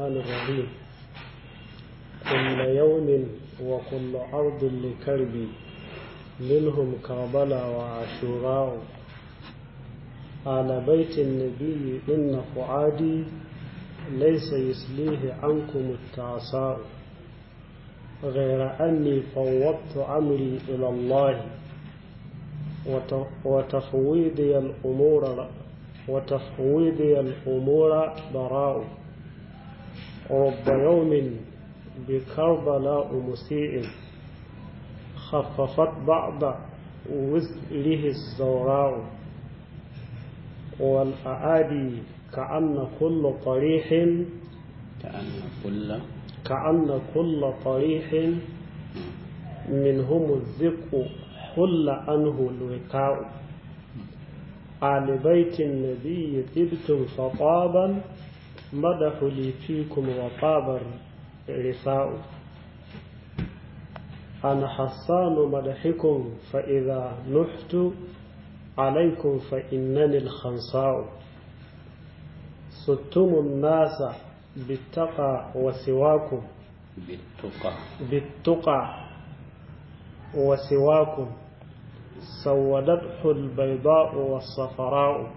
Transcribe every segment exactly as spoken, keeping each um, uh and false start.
الرحمن الرحيم. كل يوم وكل أرض لكربي منهم كربلاء وعاشوراء. على بيت النبي إن فؤادي ليس يسليه عنكم التعصاء، غير أني فوضت أمري إلى الله وتفويضي الأمور وتفويضي الأمور براء. رب يوم بكربلاء مسيء خففت بعض وزره الزوراء. والأعادي كأن كل طريح كأن كل كأن كل طريح منهم الذق حل عنه الوكاء. آل بيت النبي طبتم فطابا مدح لي فيكم وطاب الرثاء. أنا حصان مدحكم فإذا نحت عليكم فإنني الخنصاء. ستم الناس بالتقى وسواكم بالتقى بالتقى وسواكم. سودته البيضاء والصفراء.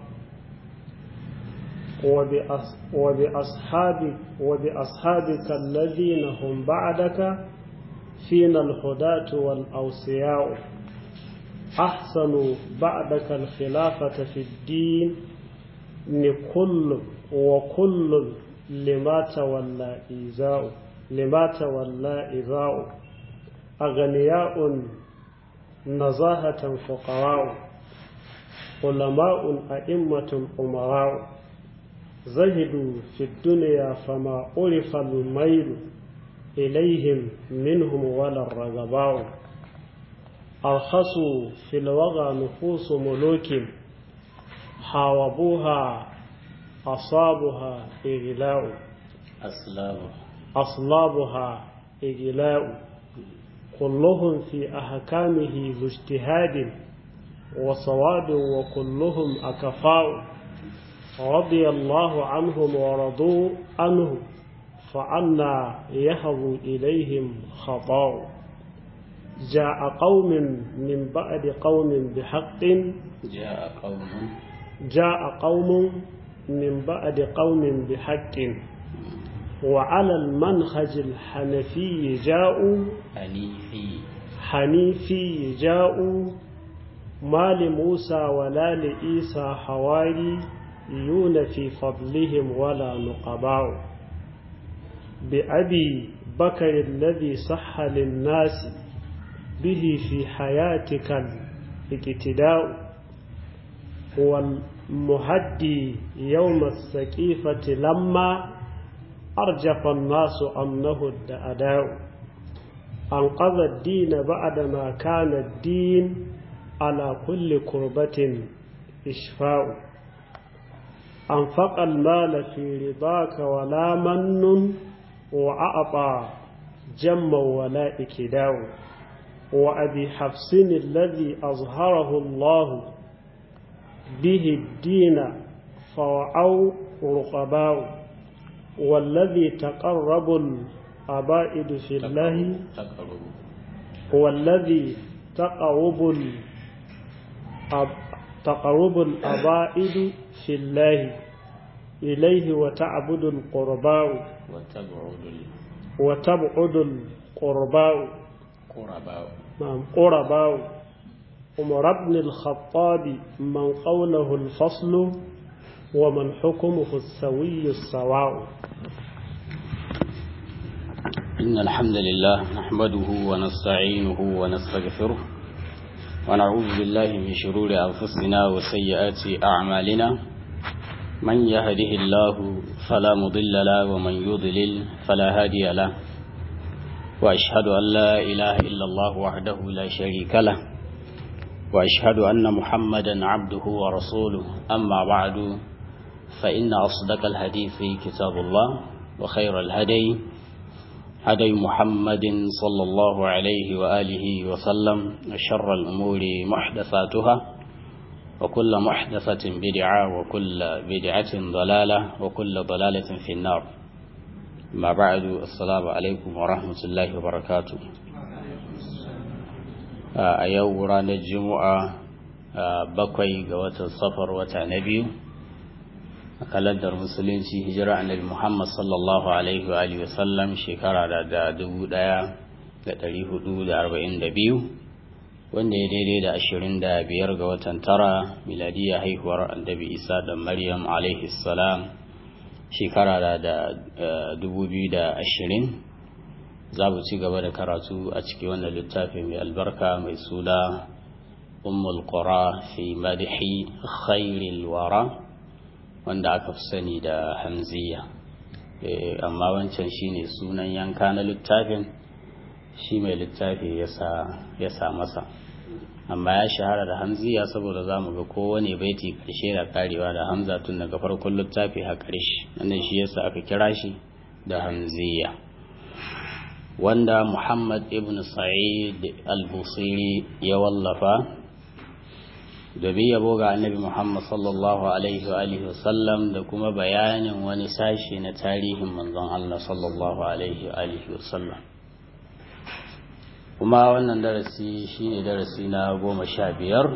وبأص وبأصحابك وبأصحابك الذين هم بعدك فينا الهداة والأوصياء. أحسنوا بعدك الخلافة في الدين لكل وكل لما تولى إيذاء لما تولى إيذاء. أغنياء نزاهة فقراء. علماء أئمة أمراء. زهدوا في الدنيا فما عرف الميل إليهم منهم ولا الرغباء. أرخصوا في الوغى نفوس ملوك حاوبوها أصابها إغلاء أصلابها أصلابها إغلاء. كلهم في أحكامه ذو اجتهاد وصواب وكلهم أكفاء. رضي الله عنهم ورضوا عنه فعنا يهب إليهم خطاء. جاء قوم من بعد قوم بحق جاء قوم جاء قوم من بعد قوم بحق. وعلى المنهج الحنفي جاءوا حنيفي حنيفي جاءوا. ما لموسى ولا لعيسى حواريون في فضلهم ولا نقباء. بأبي بكر الذي صح للناس به في حياتك الاقتداء. والمهدي يوم السقيفة لما أرجف الناس أمنه الأداء. أنقذ الدين بعدما كان الدين على كل كربة إشفاء. أنفق المال في رضاك ولا من وأعطى جما ولا إكداء. وأبي حفص الذي أظهره الله به الدين فوعوا رقباء. والذي تقرب الأبائد في الله والذي تقرب تقرب الأبائد في الله إليه وتعبد القرباء وتبعد القرباء قرباء نعم قرباء. عمر بن الخطاب من قوله الفصل ومن حكمه السوي السواء. إن الحمد لله نحمده ونستعينه ونستغفره ونعوذ بالله من شرور أنفسنا وسيئات أعمالنا. من يهده الله فلا مضل له ومن يضلل فلا هادي له. وأشهد أن لا إله إلا الله وحده لا شريك له وأشهد أن محمدا عبده ورسوله. أما بعد فإن أصدق الحديث كتاب الله وخير الهدي هدي محمد صلى الله عليه وآله وسلم. وشر الأمور محدثاتها وكل محدثة بدعة وكل بدعة ضلالة وكل ضلالة في النار. ما بعد السلام عليكم ورحمة الله وبركاته. a yau ranar juma'a bakwai ga watan safar wata na biyu a kalandar musulunci hijira annabi Muhammad sallallahu alaihi wa alihi wasallam shekara da dubu daya da dari hudu da arba'in da biyu wanda ya daidai da ashirin da biyar ga watan tara miladiya haihuwar annabi Isa da Maryam alaihi salam shekara da dubu biyu da ashirin. za mu ci gaba da karatu a cikin wannan littafi mai albarka mai suna ummul qura fi madhi khairil wara wanda aka fi sani da hamziya, amma wancan shine sunan yanka na littafin, shi mai littafi ya sa masa, amma ya shahara da hamziya saboda za mu ga kowane baiti karshe da karewa da hamza tun daga farkon littafi har karshe, wannan shi yasa aka kira shi da hamziya, wanda Muhammad ibn Sa'id al-Busiri ya wallafa domin yabo ga annabi Muhammad sallallahu alaihi wa alihi wasallam da kuma bayanin wani sashi na tarihin manzon Allah sallallahu alaihi wa alihi wasallam. Kuma wannan darasi shine darasi na goma sha biyar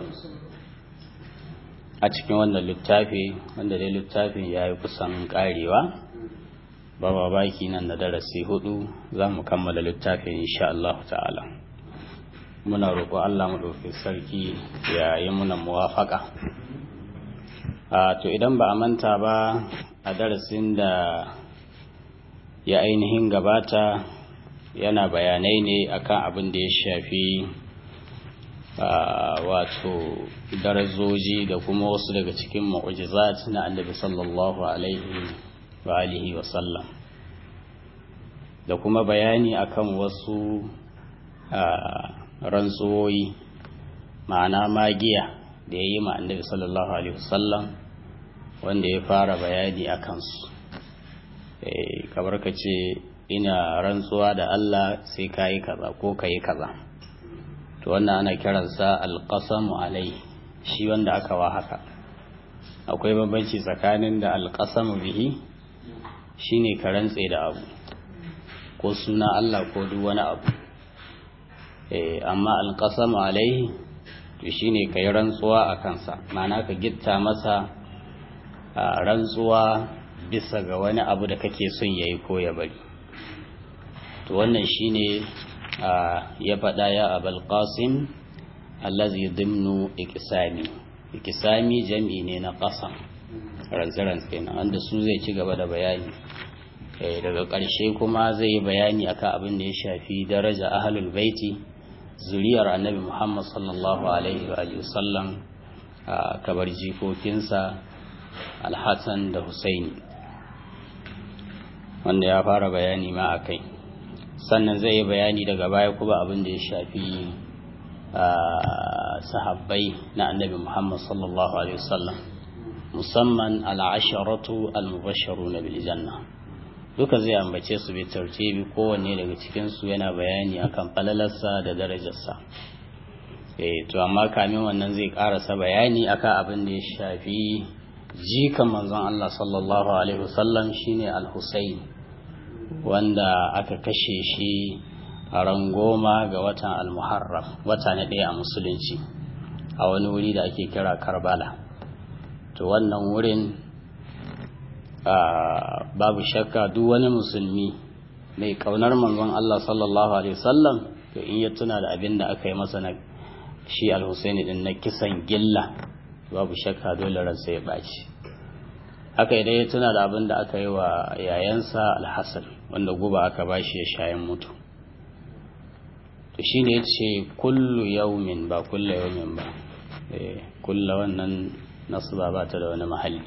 a cikin wannan littafi, wanda dai littafin ya yi kusan karewa. Baba baki nan da darasi hudu za mu kammala littafin insha Allah ta'ala. Muna roƙo Allah mu ɗauki sarki ya yi muna muwafaka. A to idan ba a manta ba a darasin da ya ainihin gabata yana bayanai ne akan abin da ya shafi wato darajoji da kuma wasu daga cikin mu'jizat na Annabi sallallahu alaihi wa alihi wa sallam, da kuma bayani akan wasu rantsuwoyi ma'ana magiya da ya yi ma Annabi sallallahu alaihi wa sallam wanda ya fara bayani a kansu. Kamar ka ce ina rantsuwa da Allah sai ka yi kaza ko ka yi kaza, to wannan ana kiransa alƙasamu alai, shi wanda aka wa haka. Akwai bambanci tsakanin da alƙasamu bihi shine ka rantse da abu ko suna Allah ko duk wani abu, eh amma alqasamu alaihi to shine kai rantsuwa a kansa, ma'ana ka gitta masa rantsuwa bisa ga wani abu da kake son yayi ko ya bari. To wannan shine ya faɗa ya Abul Qasim allazi dimnu iqsami. Iqsami jam'i ne na qasam, rantsi-rantsi kenan, wanda su zai ci gaba da bayani. Daga ƙarshe kuma zai yi bayani akan abin da ya shafi daraja ahlul baiti, zuriyar annabi Muhammad sallallahu alaihi wa sallam, kabar jikokinsa Al-Hassan da Husaini, wanda ya fara bayani ma akai. Sannan zai yi bayani daga baya kuma abin da ya shafi sahabbai na annabi Muhammad sallallahu alaihi wa sallam, musamman al-asharatu al-mubashsharuna bil janna. Duka zai ambace su bi tartibi, kowanne daga cikin su yana bayani akan falalarsa da darajarsa. Eh to amma kamin wannan zai karasa bayani akan abin da ya shafi jikan manzon Allah sallallahu alaihi wasallam shine Al-Husayn, wanda aka kashe shi a ran goma ga watan Al-Muharram, wata na ɗaya a musulunci, a wani wuri da ake kira Karbala. To wannan wurin Uh, babu shakka duk wani musulmi mai kaunar manzon Allah sallallahu alaihi wasallam to in ya tuna da abin da aka yi masa na shi Al-Husaini din na kisan gilla, babu shakka dole ransa ya baci. Haka idan ya tuna da abin da aka yi wa yayansa Al-Hasan, wanda guba aka bashi ya shayin mutu, to shine yace kullu yawmin, ba kullu yawmin ba, eh kullu wannan nasba ba ta da wani mahalli,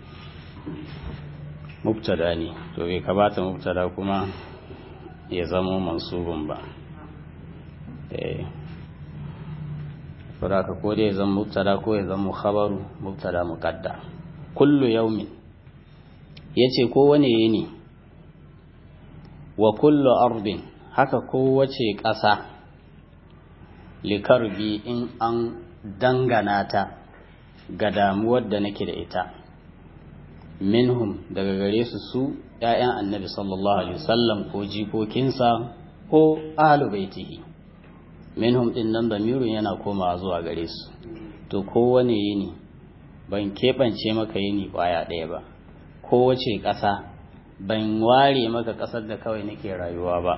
mubtada ne, to bai kamata mubtada kuma ya zama mansubun ba. eh saboda ko dai ya zama mubtada ko ya zama khabaru mubtada muqaddar. Kullu yawmin yace ko wane yini, wa kullu ardin, haka kowace ƙasa, likarbi in an dangana ta ga damuwar da nake da ita, minhum daga gare su su ‘ya'yan annabi sallallahu alaihi wasallam ko jikokinsa ko ahlu baitihi minhum din nan damirun yana komawa zuwa gare su to kowane yini ban keɓance maka yini ƙwaya ɗaya ba kowace ƙasa ban ware maka ƙasar da kawai nake rayuwa ba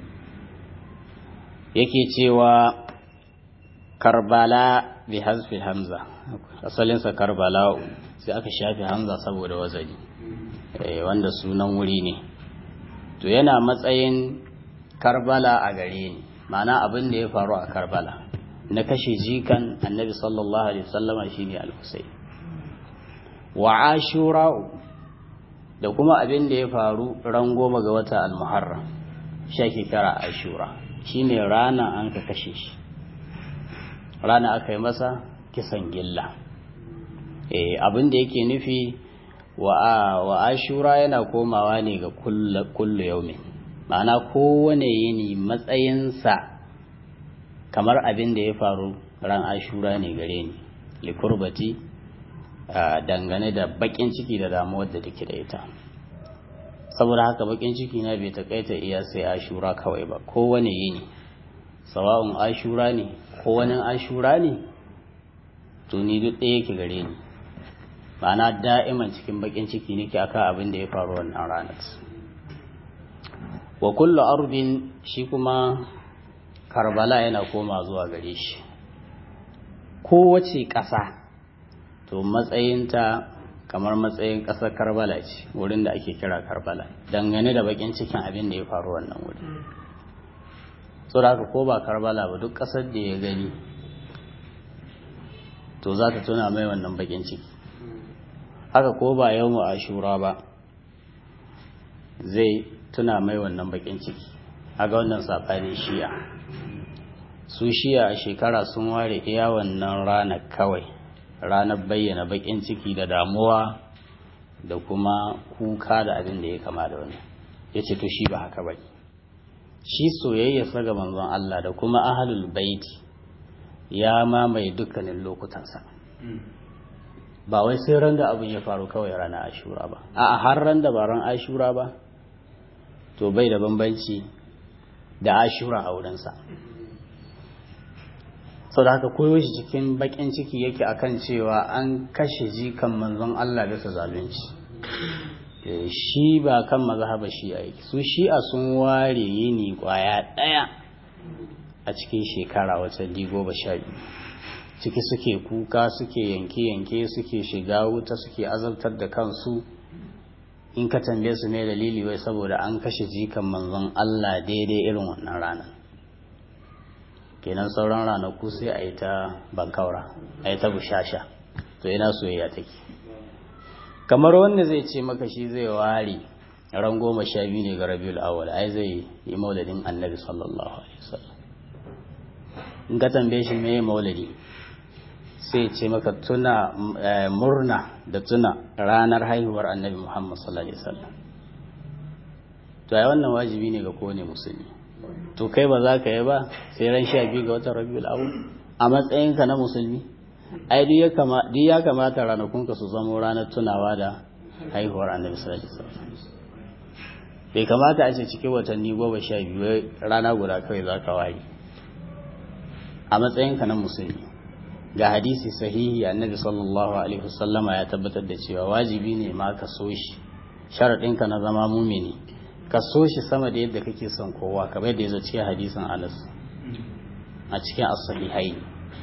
yake cewa karbala bi hazfi hamza asalinsa karbala sai aka shafi hamza saboda wazani wanda sunan wuri ne to yana matsayin karbala a gare ni ma'ana abin da ya faru a karbala na kashe jikan annabi sallallahu alaihi wasallama shine al-husayn wa ashura da kuma abin da ya faru ran goma ga wata al-muharram shi kira ashura shine rana an ka kashe shi rana aka yi masa kisan gilla eh abin da yake nufi wa wa ashura yana komawa ne ga kullu kullu yaumin ma'ana kowane yini matsayinsa kamar abin da ya faru ran ashura ne gare ni likurbati dangane da bakin ciki da damuwar da take da ita saboda haka bakin ciki na bai takaita iya sai ashura kawai ba kowane yini sawa'un ashura ne ko wani ashura ne to ni duk ɗaya yake gare ni ma'ana da'iman cikin bakin ciki nake akan abin da ya faru wannan ranar wa kullu ardin shi kuma karbala yana koma zuwa gare shi kowace ƙasa to matsayinta kamar matsayin ƙasar karbala ce wurin da ake kira karbala dangane da bakin cikin abin da ya faru wannan wuri so da haka ko ba karbala ba duk ƙasar da ya gani to za ta tuna mai wannan bakin ciki haka ko ba yawmu ashura ba zai tuna mai wannan bakin ciki aga wannan saɓanin shi'a su shi'a a shekara sun ware iya wannan ranar kawai ranar bayyana bakin ciki da damuwa da kuma kuka da abin da ya kama da wannan ya ce to shi ba haka ba shi soyayya ga manzon Allah da kuma ahlul baiti ya mamaye dukkanin lokutansa ba wai sai ran da abin ya faru kawai ranar ashura ba a har ran da ba ran ashura ba to bai da bambanci da ashura a wurinsa sau da haka koyo shi cikin bakin ciki yake akan cewa an kashe jikan manzon Allah bisa zalunci shi ba kan mazhaba shi aiki su shi'a sun ware yini kwaya daya a cikin shekara wata goma sha biyu ciki suke kuka suke yanke-yanke suke shiga wuta suke azabtar da kansu in ka tambaye su ne dalili wai saboda an kashe jikan manzon Allah daidai irin wannan ranar kenan sauran ranaku sai a yi ta bankaura a yi ta bushasha to ina soyayya take kamar wanda zai ce maka shi zai ware ran goma sha biyu ne ga rabiul awwal ai zai yi maulidin annabi sallallahu alaihi wasallam in ka tambaye shi meye maulidi sai ce maka tuna murna da tuna ranar haihuwar annabi Muhammad sallallahu alaihi wasallam to ai wannan wajibi ne ga kowane musulmi to kai ba za ka yi ba sai ran sha biyu ga watan rabiul awwal a matsayinka na musulmi ai duk ya kamata ranakunka su zama ranar tunawa da haihuwar annabi sallallahu alaihi wasallam bai kamata a ce cikin watanni goma sha biyu rana guda kawai za ka waye a matsayinka na musulmi ga hadisi sahihi annabi sallallahu alaihi wasallama ya tabbatar da cewa wajibi ne ma ka so shi sharadinka na zama mumini ka so shi sama da yadda kake son kowa kamar yadda yazo cikin hadisin Anas a cikin as-sahihain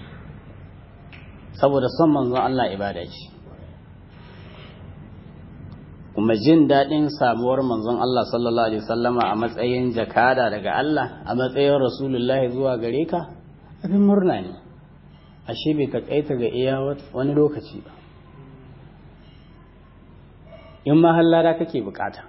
saboda son manzon Allah ibada ce kuma jin dadin samuwar manzon Allah sallallahu alaihi wasallama a matsayin jakada daga Allah a matsayin rasulullahi zuwa gare ka abin murna ne ashe bai takaita ga iya wani lokaci ba in ma hallara kake bukata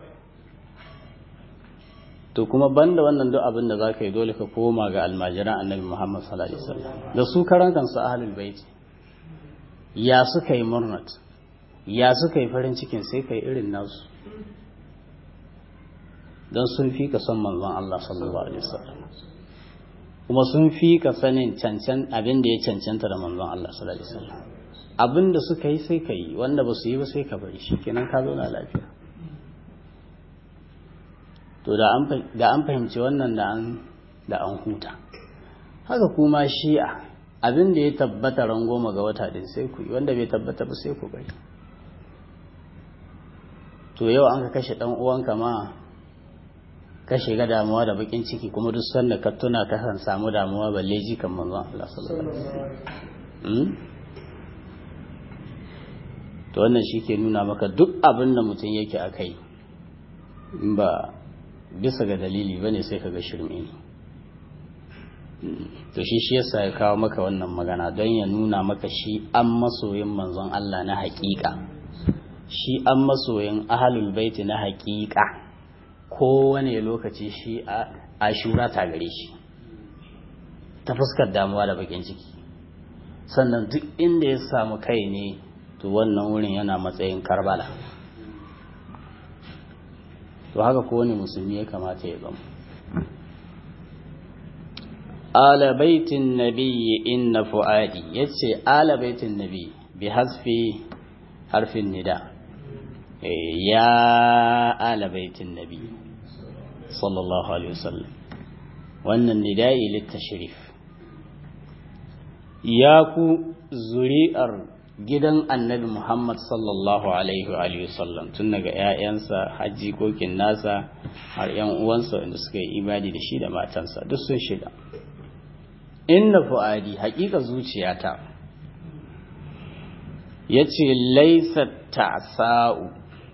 to kuma banda wannan duk abin da zaka yi dole ka koma ga almajiran annabi Muhammad sallallahu alaihi wasallam da su karan kansu ahlul bait ya suka yi murnat ya suka yi farin cikin sai kai irin nasu dan sun fi ka son manzon Allah sallallahu alaihi wasallam kuma sun fi ka sanin cancan abin da ya cancanta da manzon Allah sallallahu alaihi wasallam abin da suka yi sai ka yi wanda ba su yi ba sai ka bari shikenan ka zauna lafiya to da an da an fahimci wannan da an da an huta. Haka kuma shi'a abin da ya tabbata ran goma ga wata din sai ku yi, wanda bai tabbata ba sai ku bari. To yau an ka kashe dan uwanka ma ka shiga damuwa da bakin ciki, kuma duk sanda ka tuna ka san samu damuwa balle ji kan manzon Allah sallallahu alaihi wasallam. To wannan shike nuna maka duk abin da mutum yake akai in ba bisa ga dalili bane sai kaga shirme ne. To shi shi yasa ya kawo maka wannan magana don ya nuna maka shi an masoyin manzon Allah na haƙiƙa, shi an masoyin ahlul baiti na haƙiƙa. Kowane lokaci shi a ashura ta gare shi ta fuskar damuwa da bakin ciki, sannan duk inda ya samu kai ne to wannan wurin yana matsayin Karbala. To haka kowane musulmi ya kamata ya zama. ala baitin nabiyyi inna fuadi, yace ala baitin nabiyyi bi hasfi harfin nida, ya ala baitin nabiyyi sallallahu alaihi wasallam, wannan nida'i litashrif, ya ku zuri'ar gidan annabi Muhammad sallallahu alaihi wa sallam, tun daga ƴaƴansa haji kokin nasa har ƴan uwansa wanda suka yi imani da shi da matansa duk sun shiga. Inna fuadi, haƙiƙa zuciyata, yace laisa ta'sa'u,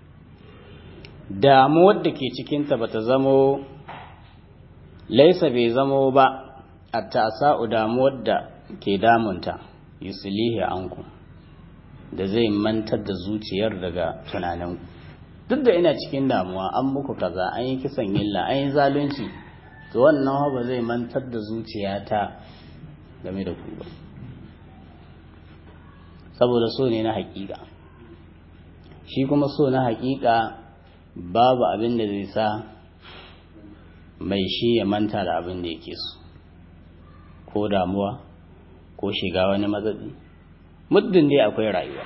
damuwar da ke cikinta bata zamo, laisa bai zamo ba at-ta'sa'u, damuwar da ke damunta, yuslihi ankum, da zai mantar da zuciyar daga tunaninku. Duk da ina cikin damuwa, an muku kaza, an yi kisan gilla, an yi zalunci, to wannan ba zai mantar da zuciyata game da ku ba, saboda so ne na haƙiƙa. Shi kuma so na haƙiƙa babu abin da zai sa mai shi ya manta da abin da yake so, ko damuwa ko shiga wani matsatsi, muddin dai akwai rayuwa.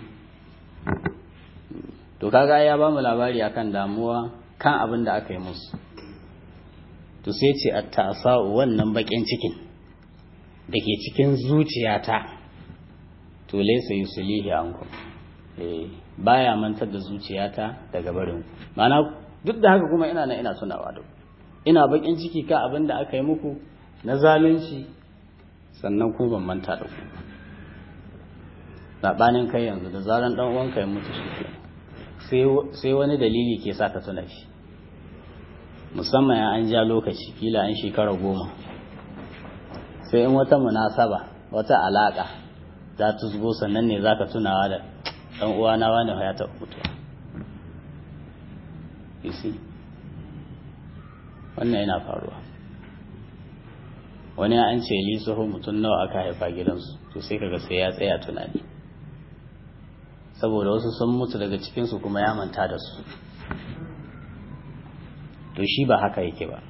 To kaga ya ba mu labari akan damuwa kan abin da aka yi musu, to sai ce at-ta'sa'u, wannan bakin cikin da ke cikin zuciyata, to laysa yuslihi ankum, eh baya mantar da zuciyata daga barin ku. Ma'ana duk da haka kuma ina nan ina tunawa da ina bakin ciki ka abin da aka yi muku na zalunci, sannan ku ban manta da ku. Sabanin kai yanzu da zaran dan uwanka ya mutu shi sai sai wani dalili ke sa ka tuna shi, musamman ya an ja lokaci, kila an shekara goma, sai in wata munasaba, wata alaka za ta zugo, sannan ne zaka tunawa da dan uwana wani ya ta mutuwa. You see, wannan yana faruwa. Wani an ce lisoho mutum nawa aka haifa gidansu, to sai kaga sai ya tsaya tunani, saboda wasu sun mutu daga cikinsu kuma ya manta da su. To shi ba haka yake ba.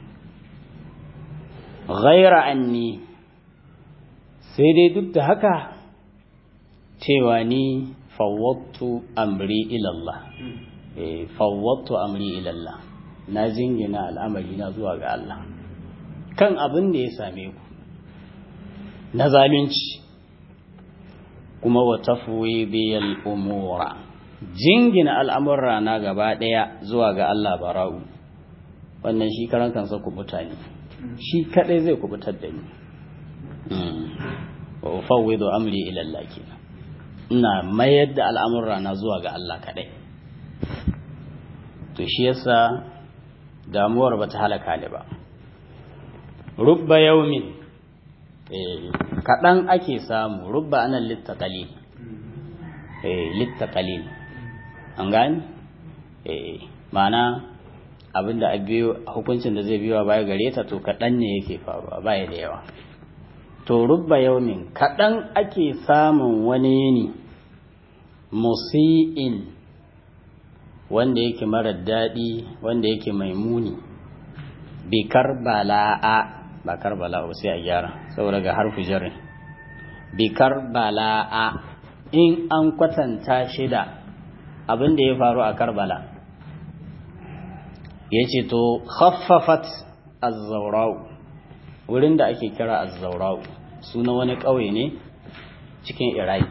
Ghaira anni, sai dai duk da haka cewa ni fawwattu amri ila Allah, eh fawwattu amri ila Allah, na jingina al'amari na zuwa ga Allah kan abin da ya same ku na zalunci, kuma wa tafwidiyal umura, jingina al'amurra na gaba daya zuwa ga Allah bara'u, wannan shi karan kansa kubuta ne, shi kadai zai kubutar da ni. wa fawwidu amri ila Allah kenan, ina mayar da al'amurra na zuwa ga Allah kadai. To shi yasa damuwar bata halaka ni ba. Rubba yaumin, eh kadan ake samu, rubba anan littaqalil, eh littaqalil, an gani, eh ma'ana abinda a biyo, hukuncin da zai biyo baya gare ta to kadan ne yake faruwa, baya da yawa. To rubba yaumin, kadan ake samun wani yini, musi'in, wanda yake marar daɗi, wanda yake mai muni, bi karbala'a, ba karbala ba sai a gyara saboda ga harfu jarri, bi karbala'a, in an kwatanta shi da abin da ya faru a Karbala, yace to khaffafat az-zawra'u wurin da ake kira az-zawra'u suna wani ƙauye ne cikin Iraki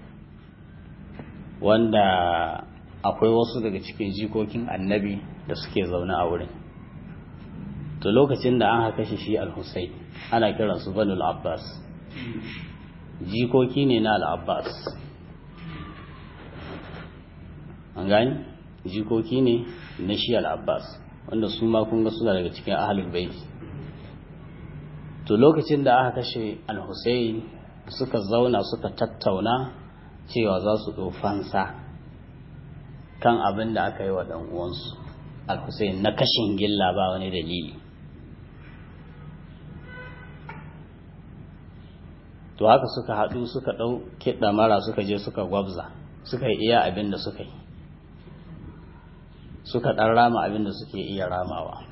wanda akwai wasu daga cikin jikokin annabi da suke zaune a wurin to lokacin da an haka shi shi al-Husayn ana kiransu Banu al-Abbas jikoki ne na al-Abbas an gani jikoki ne na shi al-Abbas wanda su ma kun ga suna daga cikin ahlul bait to lokacin da aka kashe al-Husayn suka zauna suka tattauna cewa za su ɗau fansa kan abin da aka yi wa ɗan uwansu al-Husayn na kashin gilla ba wani dalili to haka suka haɗu suka ɗau kiɗa mara suka je suka gwabza suka yi iya abin da suka yi suka ɗan rama abin da suke iya ramawa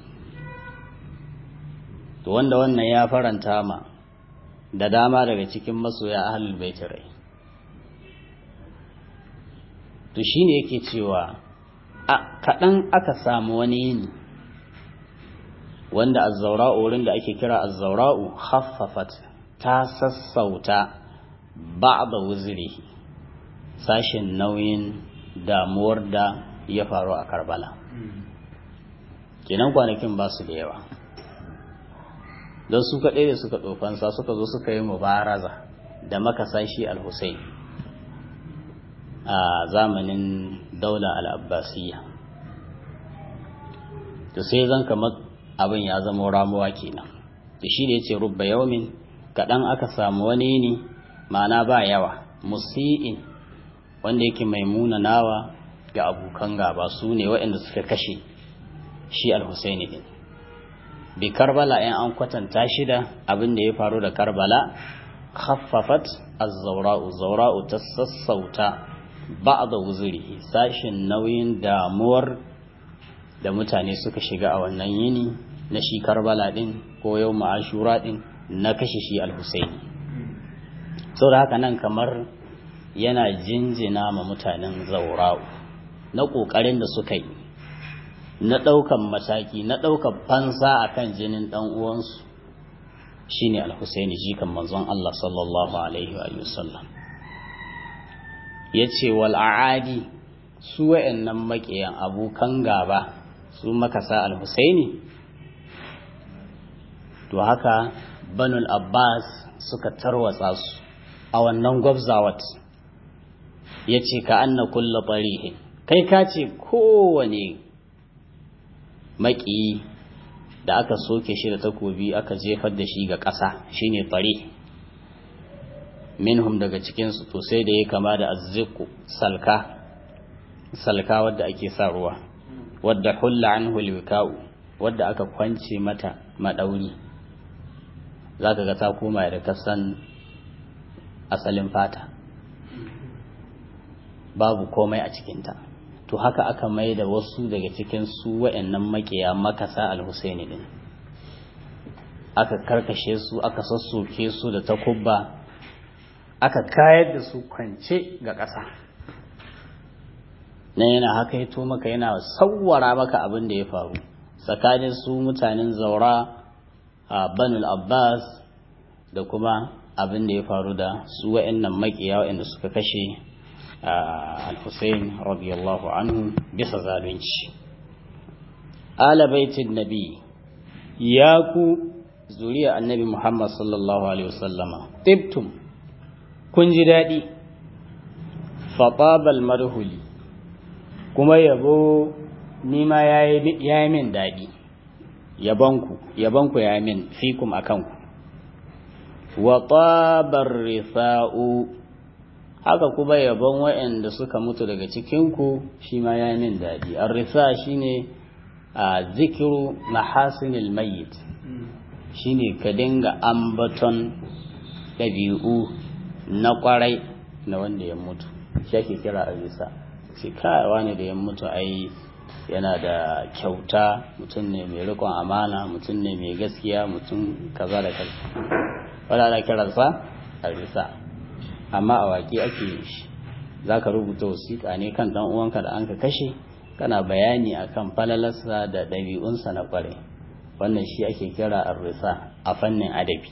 to wanda wannan ya faranta ma da dama daga cikin masoya ahlul bait rai to shine yake cewa a kaɗan aka samu wani yini wanda az-zawra'u wurin da ake kira az-zawra'u khaffafat ta sassauta ba'da wuzrihi sashin nauyin damuwar da ya faru a Karbala kenan kwanakin ba su da yawa don su kaɗai da suka ɗofansa suka zo suka yi mubaraza da makasashi al-Husayn a zamanin daula al-Abbasiyya to sai zan kamar abin ya zama ramuwa kenan to shi da yace rubba yawmin kaɗan aka samu wani ne ma'ana ba yawa musi'in wanda yake mai munanawa ga abokan gaba su ne waɗanda suka kashe shi al-Husayn din bi Karbala in an kwatanta shi da abin da ya faru da Karbala khaffafat az-zawra'u zawra'u tasassauta ba'da wuzrihi sashin nauyin damuwar da mutane suka shiga a wannan yini na shi Karbala din ko yau Ashura din na kashe shi al-Husayn saboda haka nan kamar yana jinjina ma mutanen zawra'u na kokarin da suka yi na ɗaukan mataki na ɗaukan fansa akan jinin ɗan uwansu shine al-Husaini jikan manzon Allah sallallahu alaihi wa sallam yace wal aadi su wayannan makiyan abukan gaba su makasa al-Husaini to haka Banul Abbas suka tarwatsa su a wannan gwabzawat yace ka anna kullu tarihin kai ka ce kowane maki da aka soke shi da takobi aka jefar da shi ga ƙasa shine fari minhum daga cikin su to sai da ya kama da azziqu salka salka wadda ake sa ruwa wadda hulla anhu alwika'u wadda aka kwance mata madauri zaka ga ta koma da kasan asalin fata babu komai a cikinta to haka aka mai da wasu daga cikin su wa'annan makiya makasa al-Husaini din aka karkashe su aka sassoke su da takubba aka kayar da su kwance ga ƙasa nan yana haka yato maka yana sawwara maka abin da ya faru tsakanin su mutanen Zawra a Banul Abbas da kuma abin da ya faru da su wa'annan makiya wa'anda suka kashe al-Husayn radiyallahu anhu bisa zalunci ala baitin nabi ya ku zuriya annabi Muhammad sallallahu alaihi wasallama tibtum kun ji dadi fatabal marhuli kuma yabo nima yayi yayi min dadi yabanku yabanku yayi min fikum akanku wa tabar rifa'u haka kuma yabon waɗanda suka mutu daga cikinku shi ma ya min daɗi arrisa shine a zikiru mahasinil mayyit shine ka dinga ambaton ɗabi'u na ƙwarai na wanda ya mutu shi ake kira arrisa shi kayawa ne da ya mutu ai yana da kyauta mutum ne mai riƙon amana mutum ne mai gaskiya mutum kaza da kaza wanda ana kiransa arrisa amma a waƙi ake yi shi za ka rubuta wasiƙa ne kan ɗan uwanka da an ka kashe kana bayani akan falalarsa da ɗabi'unsa na ƙware, wannan shi ake kira ar-risa a fannin adabi.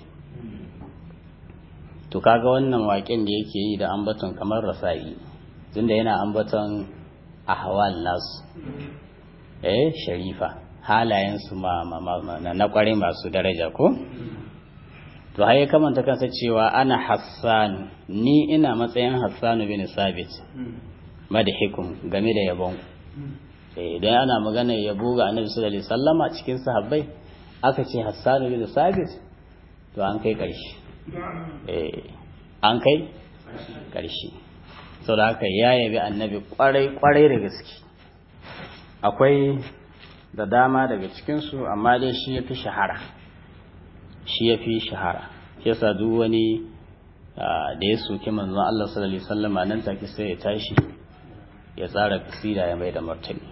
To kaga wannan waƙen da yake yi da ambaton kamar rasa'i, tunda yana ambaton ahwal nasu eh sharifa, halayensu ma, ma, ma na ƙware masu daraja ko. To haye kamanta kansa cewa ana Hassan, ni ina matsayin Hassan bin Sabit madhikum game da yabon. Eh idan ana magana yabo ga Annabi sallallahu alaihi wasallama cikin sahabbai aka ce Hassan bin Sabit to an kai ƙarshe. Eh an kai ƙarshe. Saboda haka ya yabi Annabi kwarai kwarai da gaske. Akwai da dama daga cikin su amma dai shi yafi shahara. Shi yafi shahara. Shi yasa duk wani da ya soki manzon Allah sallallahu alaihi wasallama nan take sai ya tashi ya tsara kasida ya mai da martani.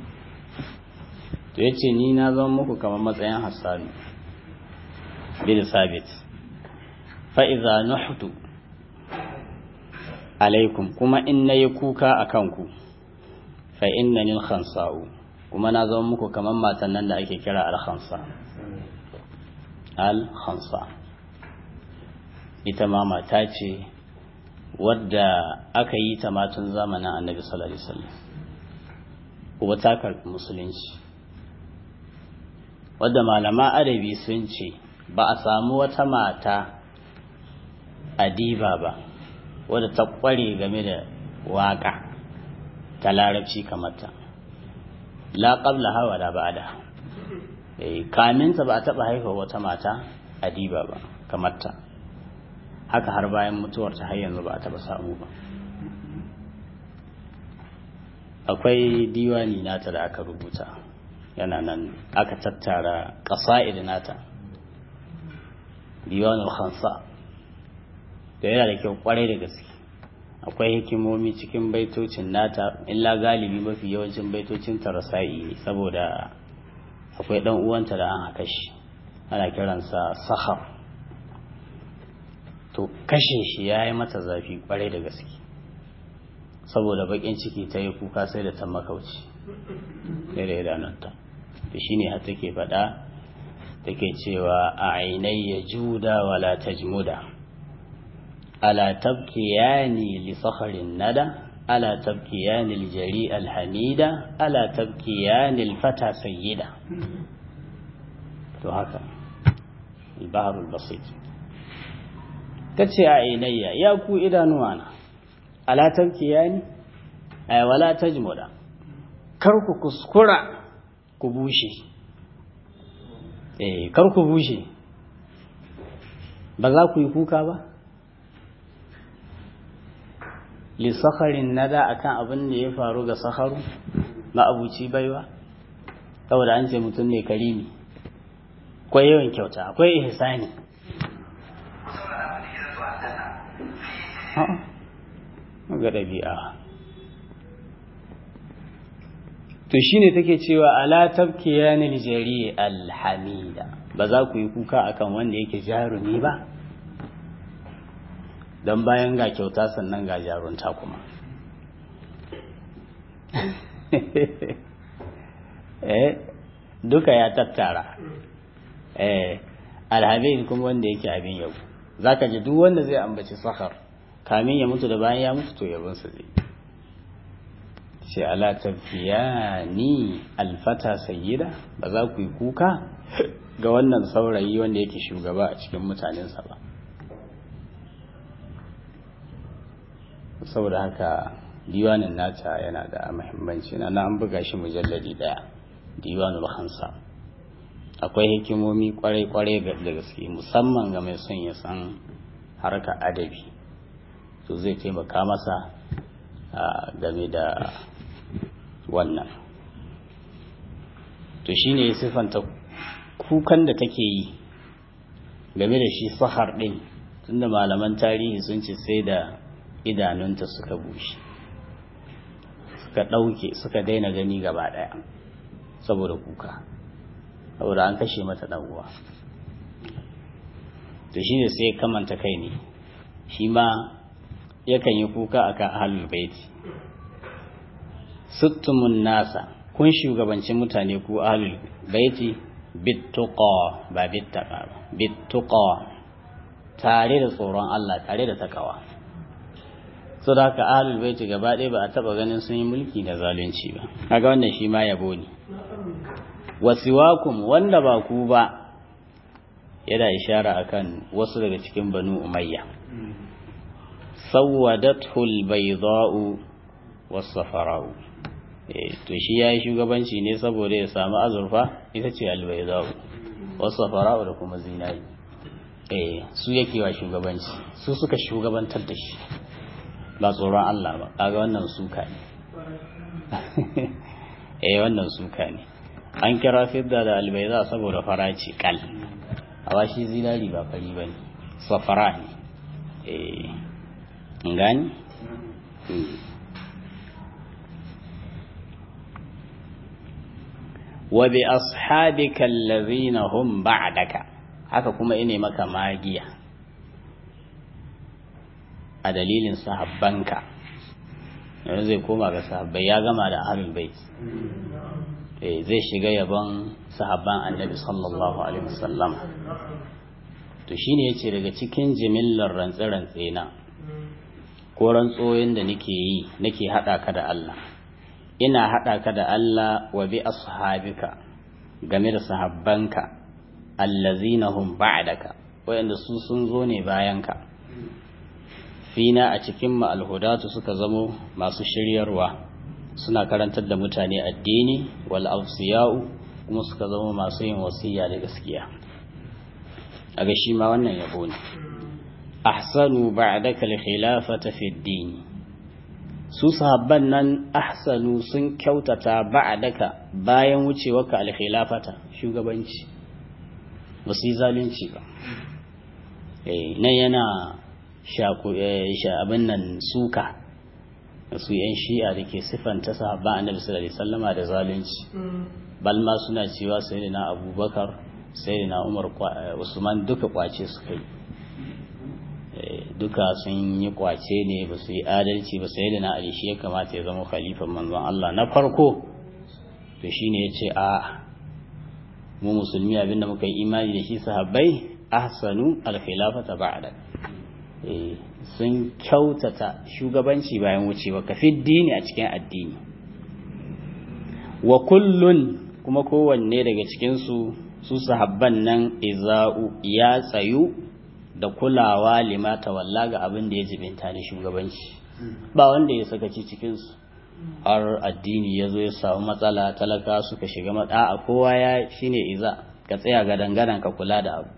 To yace ni na zama muku kamar matsayin Hassan bin Sabit. Fa idza nuhtu alaikum, kuma in nayi kuka akan ku, fa innani al-khansa'u, kuma na zama muku kamar matan nan da ake kira al-khansa. Al-khansa ita ma mata ce wadda aka yi ta matun zamanin Annabi sallallahu alaihi wasallam, kuma ta karɓi musulunci, wadda malama adabi sun ce ba a samu wata mata adiba ba wadda ta ƙware game da waƙa ta larabci kamar ta, la qablaha wa la ba'daha. Eh kaminta ba a taɓa haifa wata mata adiba ba kamar ta, haka har bayan mutuwarta har yanzu ba a taɓa samu ba. Akwai diwani nata da aka rubuta, yana nan aka tattara ƙasa'id nata, diwanul khansa, da yana da kyau kwarai da gaske. Akwai hikimomi cikin baitocin nata, illa galibi mafi yawancin baitocin ta rasa'i ne, saboda akwai dan uwanta da an haka shi ana kiransa Sakhar. To kashe shi yayi mata zafi kwarai da gaske, saboda bakin ciki ta yi kuka sai da ta makauci sai da idanunta. To shine har take faɗa take cewa a ainayya juda wala tajmuda, ala tabkiyani li sakharin nada, ala tabkiyani al-jari al-hamida, ala tabkiyani al-fata sayyida. To haka al-bahr al-basit tace a ainayya ya ku idanuwana, ala tabkiyani ay wala tajmuda, kar ku kuskura ku bushe. Eh kar ku bushe, ba za ku yi kuka ba li sakharin nada akan abin da ya faru ga sakharu ma'abuci baiwa, saboda an ce mutum ne karimi, akwai yawan kyauta, akwai ihsani. ga ɗabi'a. To shine take cewa ala tabkiyanil jari alhamida, ba za ku yi kuka akan wanda yake jarumi ba, dan bayan ga kyauta sannan ga jarunta kuma. eh duka ya tattara. eh alhamid kuma wanda yake abin yabo, zaka ji duk wanda zai ambaci Sakhar kamin ya mutu da bayan ya mutu to yabon sa zai ce ala tabkiyani alfata sayyida, ba za ku yi kuka ga wannan saurayi wanda yake shugaba a cikin mutanensa ba. Saboda haka diwanin nata yana da muhimmanci, na an buga shi mujalladi daya, diwanul khansa. Akwai hikimomi kwarai-kwarai da gaske, musamman ga mai son ya san harka adabi, to zai taimaka masa game da wannan. To shine ya sifanta kukan da take yi game da shi Sakhar din, tunda malaman tarihi sun ce sai da idanunta suka bushe, suka ɗauke, suka daina gani gaba ɗaya saboda kuka, saboda an kashe mata ɗan uwa. To shine sai kamanta kai ne, shi ma yakan yi kuka akan ahlul baiti, suttumun nasa kun shugabanci mutane ku ahlul baiti bittuqa ba bittaqa ba bittuqa tare da tsoron Allah tare da takawa so da haka ahlul baiti gaba ɗaya ba a taba ganin sun yi mulki da zalunci ba kaga wannan shi ma yabo ne wasiwakum wanda ba ku ba yana ishara akan wasu daga cikin banu umayya sawwadatul bayda'u was-safara'u eh to shi yayi shugabanci ne saboda ya samu azurfa ita ce al-bayda'u was-safara'u da kuma zinari eh su yake wa shugabanci su suka shugabantar da shi ba tsoron Allah ba kaga wannan suka ne eh wannan suka ne an kira fidda da al-bayda saboda faraci kal awa shi zinari ba fari bane safara ne eh ngani wa bi ashabika allazina hum ba'daka haka kuma ine maka magiya a dalilin sahabbanka yanzu zai koma ga sahabbai ya gama da ahlul bait eh zai shiga yaban sahabban annabi sallallahu alaihi wasallam to shine yace daga cikin jimillar rantsi-rantsi na ko rantsoyin da nake yi nake hada ka da Allah ina hada ka da Allah wa bi ashabika game da sahabbanka allazina hum ba'daka wayanda su sun zo ne bayanka fina a cikin mu alhudatu suka zamo masu shiryarwa suna karantar da mutane addini wal awsiya'u kuma suka zama masu yin wasiya da gaskiya aga shi ma wannan yabo ne ahsanu ba'daka al-khilafata fi ad-din su sahabban nan ahsanu sun kyautata ba'daka bayan wucewarka al-khilafata shugabanci ba su yi zalunci ba eh nan yana shaku sha abin nan suka su yan shi'a da ke siffanta sahabban annabi sallallahu alaihi wasallama da zalunci balma suna cewa sayyidina abubakar sayyidina umar usman duka kwace su kai duka sun yi kwace ne ba su yi adalci ba sayyidina ali shi ya kamata ya zama khalifan manzon Allah na farko to shine yace a mu musulmi abinda muka yi imani da shi sahabbai ahsanu al-khilafata ba'da eh sun kyautata shugabanci bayan wucewa kafin dini a cikin addini wa kullun kuma kowanne daga cikin su su sahabban nan iza'u ya tsayu da kulawa limata walla ga abin da ya jibinta da shugabanci ba wanda ya sakaci cikin su har addini ya zo ya samu matsala talaka suka shiga matsa a kowa ya shine iza ka tsaya ga dangadan ka kula da abu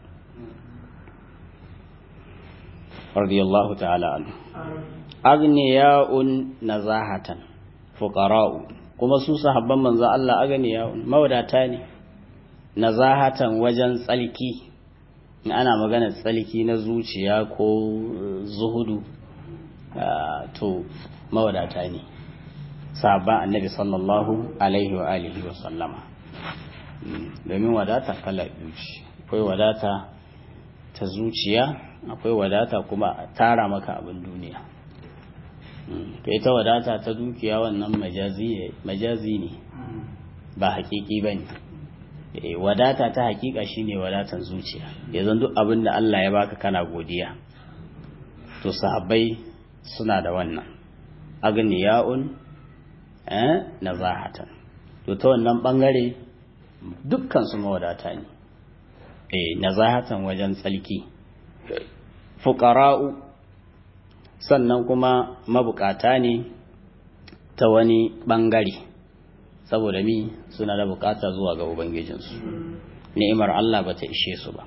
radiyallahu ta'ala anhu aghniya'un nazahatan fuqara'u kuma su sahabban manzo Allah aghniya'un mawadata ne nazahatan wajen tsalki in ana magana tsalki na zuciya ko zuhudu to mawadata ne sahabban annabi sallallahu alaihi wa alihi wa sallama domin wadata kala biyu akwai wadata ta zuciya akwai wadata kuma a tara maka abin duniya to ita wadata ta dukiya wannan majazi majazi ne ba hakiki bane eh wadata ta hakika shine wadatan zuciya yanzu duk abin da Allah ya baka kana godiya to sahabbai suna da wannan agniya'un eh nazahatan to ta wannan bangare dukkan su mawadata ne eh nazahatan wajen tsalki fuqara'u sannan kuma mabukata ne ta wani bangare saboda mi suna da bukata zuwa ga ubangijinsu ni'imar Allah bata ishe su ba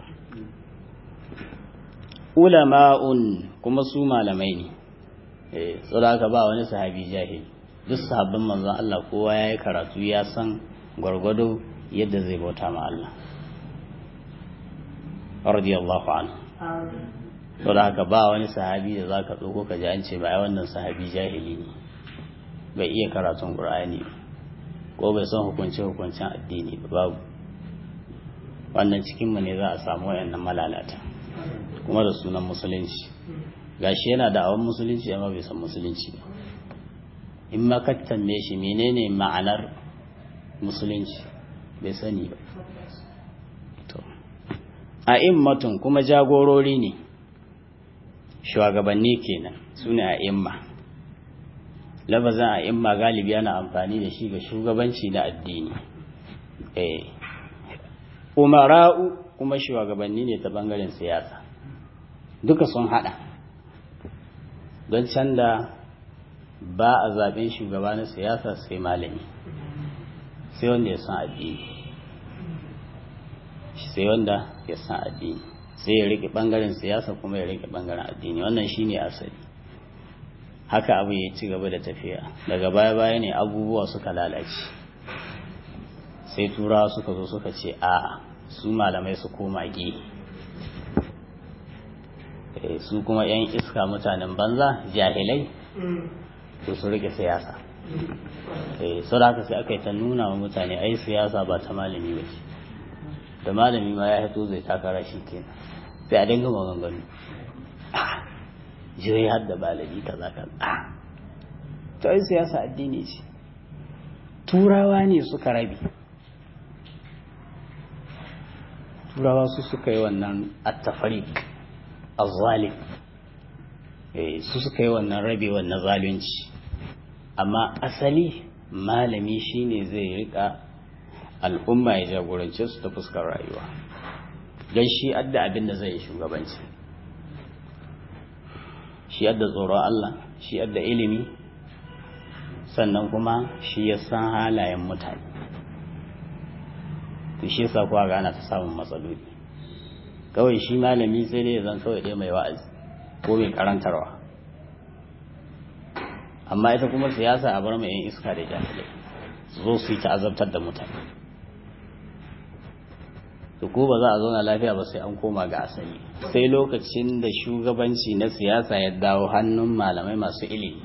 ulama'un kuma su malamai ne eh saboda ba wani sahabi jahili duk sahabban manzon Allah kowa yayi karatu ya san gwargwado yadda zai bauta ma Allah radiyallahu anhu to da haka ba wani sahabi da zaka dauko ka ji an ce ba wannan sahabi jahili ne bai iya karatun Qur'ani ko bai san hukunci hukuncin addini ba babu wannan cikin mu ne za a samu wayannan malalata kuma da sunan musulunci gashi yana da awon musulunci amma bai san musulunci ba in ma ka tambaye shi menene ma'anar musulunci bai sani ba. to a'immatun kuma jagorori ne, shugabanni kenan su ne a'imma. lafazin a'imma galibi ana amfani da shi ga shugabanci na addini. eh umara'u kuma shugabanni ne ta bangaren siyasa, duka sun hada. don can da ba a zaɓen shugaba na siyasa sai malami, sai wanda ya san addini, sai wanda ya san addini sai ya rike bangaren siyasa kuma ya rike bangaren addini. wannan shine asali. haka abu ya ci gaba da tafiya. daga baya baya ne abubuwa suka lalace, sai turawa suka zo suka ce a su malamai su koma gehe, su kuma yan iska mutanen banza jahilai to su rike siyasa. sau da haka sai aka yi ta nuna wa mutane ai siyasa ba ta malami ba ce, da malami ma ya hito zai takara shi kenan, sai a dinga maganganu jirai har da malami kaza kaza. to ai siyasa addini ce. turawa ne suka rabi, turawa su suka yi wannan at-tafriq az-zalim, eh su suka yi wannan rabewa na zalunci. amma asali malami shine zai rika al'umma ya jagorance su ta fuskar rayuwa, don shi adda abin da zai yi shugabanci, shi adda tsoron Allah, shi adda ilimi, sannan kuma shi ya san halayen mutane. to shi yasa kuwa ga ana ta samun matsaloli. kawai shi malami sai dai zan kawai dai mai wa'azi ko mai karantarwa, amma ita kuma siyasa a bar mai yan iska da jahilai su zo su yi ta'azabtar da mutane. to ko ba za a zauna lafiya ba sai an koma ga asali, sai lokacin da shugabanci na siyasa ya dawo hannun malamai masu ilimi.